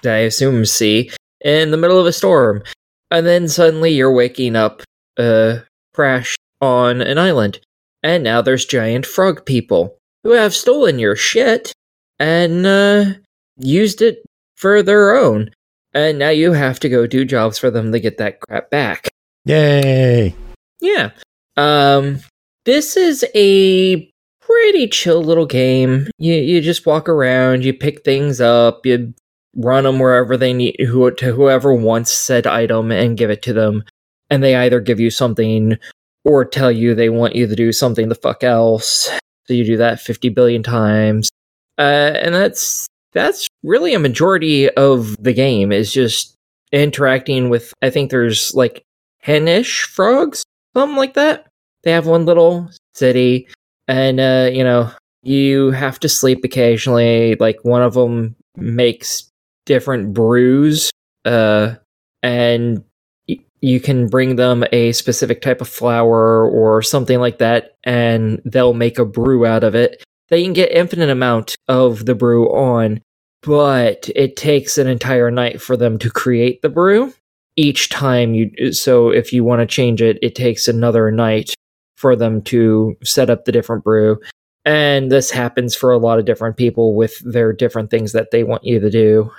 C: I assume sea, in the middle of a storm. And then suddenly you're waking up, crashed on an island. And now there's giant frog people who have stolen your shit and used it for their own. And now you have to go do jobs for them to get that crap back.
B: Yay!
C: Yeah. This is a pretty chill little game. You just walk around, you pick things up, you run them wherever they need, to whoever wants said item, and give it to them. And they either give you something or tell you they want you to do something the fuck else. So you do that 50 billion times. And that's really a majority of the game, is just interacting with, I think there's like 10-ish frogs, something like that. They have one little city, and you have to sleep occasionally. Like, one of them makes different brews, and you can bring them a specific type of flour or something like that, and they'll make a brew out of it. They can get infinite amount of the brew on, but it takes an entire night for them to create the brew. Each time so if you want to change it, it takes another night for them to set up the different brew. And this happens for a lot of different people with their different things that they want you to do.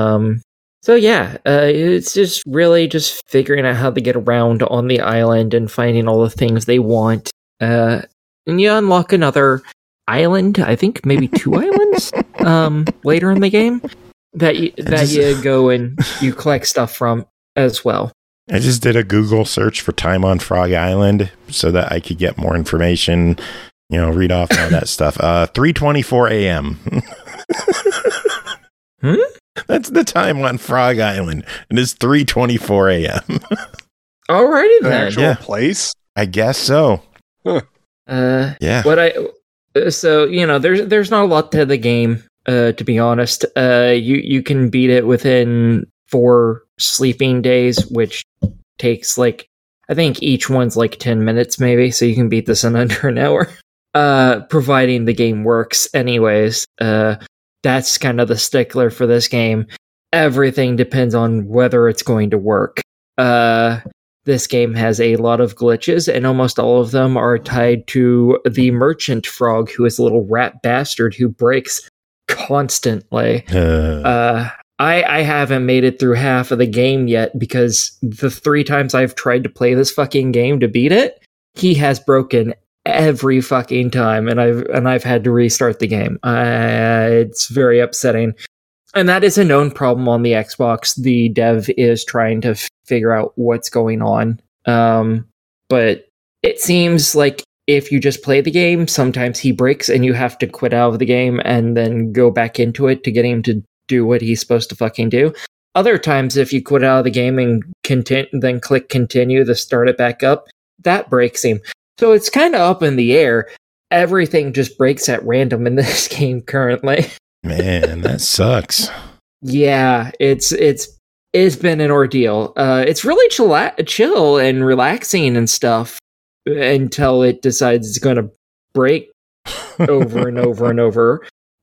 C: It's just really just figuring out how to get around on the island and finding all the things they want. And you unlock another island, I think maybe 2 islands later in the game that you go and you collect stuff from as well.
B: I just did a Google search for time on Frog Island so that I could get more information, read off all that stuff. 3:24 a.m. That's the time on Frog Island. It is 3:24 a.m.
C: Alrighty then.
D: An actual place?
B: I guess so.
D: Huh.
B: Yeah.
C: There's not a lot to the game, to be honest. You can beat it within 4 sleeping days, which takes I think each one's 10 minutes maybe, so you can beat this in under an hour. Providing the game works anyways. That's kind of the stickler for this game. Everything depends on whether it's going to work. This game has a lot of glitches, and almost all of them are tied to the merchant frog, who is a little rat bastard who breaks constantly. I haven't made it through half of the game yet, because the 3 times I've tried to play this fucking game to beat it, he has broken every fucking time, and I've had to restart the game. It's very upsetting. And that is a known problem on the Xbox. The dev is trying to figure out what's going on. But it seems like if you just play the game, sometimes he breaks and you have to quit out of the game and then go back into it to get him to do what he's supposed to fucking do. Other times, if you quit out of the game and then click continue to start it back up, that breaks him. So it's kind of up in the air. Everything just breaks at random in this game currently.
B: Man, that sucks.
C: Yeah, it's been an ordeal. It's really chill and relaxing and stuff until it decides it's going to break over and over and over.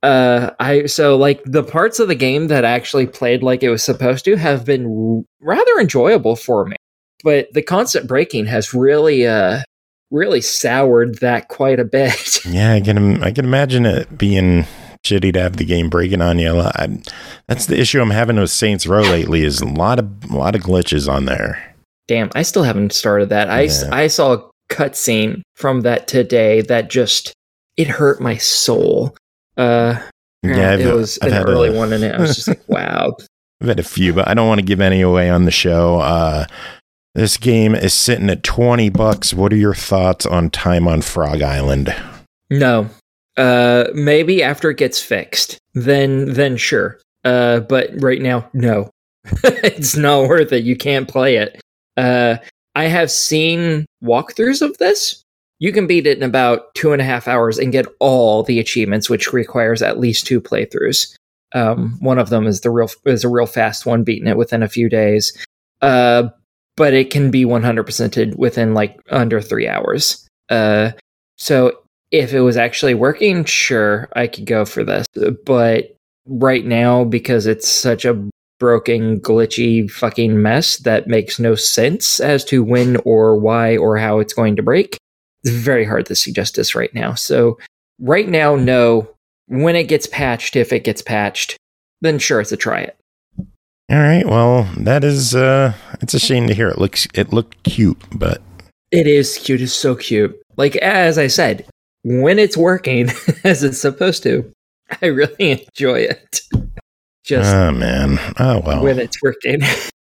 C: The parts of the game that actually played like it was supposed to have been rather enjoyable for me, but the constant breaking has really soured that quite a bit.
B: Yeah, I can imagine it being shitty to have the game breaking on you. That's the issue I'm having with Saints Row lately, is a lot of glitches on there.
C: Damn, I still haven't started that. Yeah. I saw a cutscene from that today that just, it hurt my soul. It was an early one, and I was just like, wow.
B: I've had a few, but I don't want to give any away on the show. This game is sitting at $20. What are your thoughts on time on Frog Island?
C: No. Maybe after it gets fixed, then sure. But right now, no. It's not worth it. You can't play it. I have seen walkthroughs of this. You can beat it in about 2.5 hours and get all the achievements, which requires at least 2 playthroughs. One of them is a real fast one, beating it within a few days. But it can be 100%ed within under 3 hours. So if it was actually working, sure, I could go for this. But right now, because it's such a broken, glitchy fucking mess that makes no sense as to when or why or how it's going to break. It's very hard to suggest this right now. So right now, no. When it gets patched, if it gets patched, then sure, it's a try it.
B: All right. Well, that is it's a shame to hear. It looked cute, but
C: it is cute. It's so cute. Like, as I said, when it's working as it's supposed to, I really enjoy it. Just
B: man. Oh well.
C: When it's working.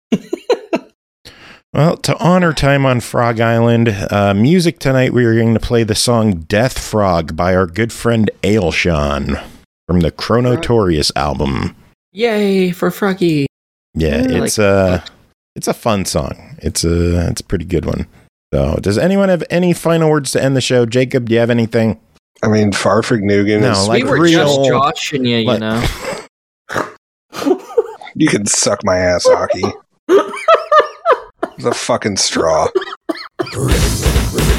B: Well, to honor time on Frog Island, music tonight, we are going to play the song Death Frog by our good friend Ailshan from the Chronotorious album.
C: Yay for Froggy.
B: Yeah, it's a fun song. It's a pretty good one. So, does anyone have any final words to end the show? Jacob, do you have anything?
D: I mean, Farfig Nugan is...
C: we were just joshing you, you know.
D: You can suck my ass, Hockey. It's a fucking straw.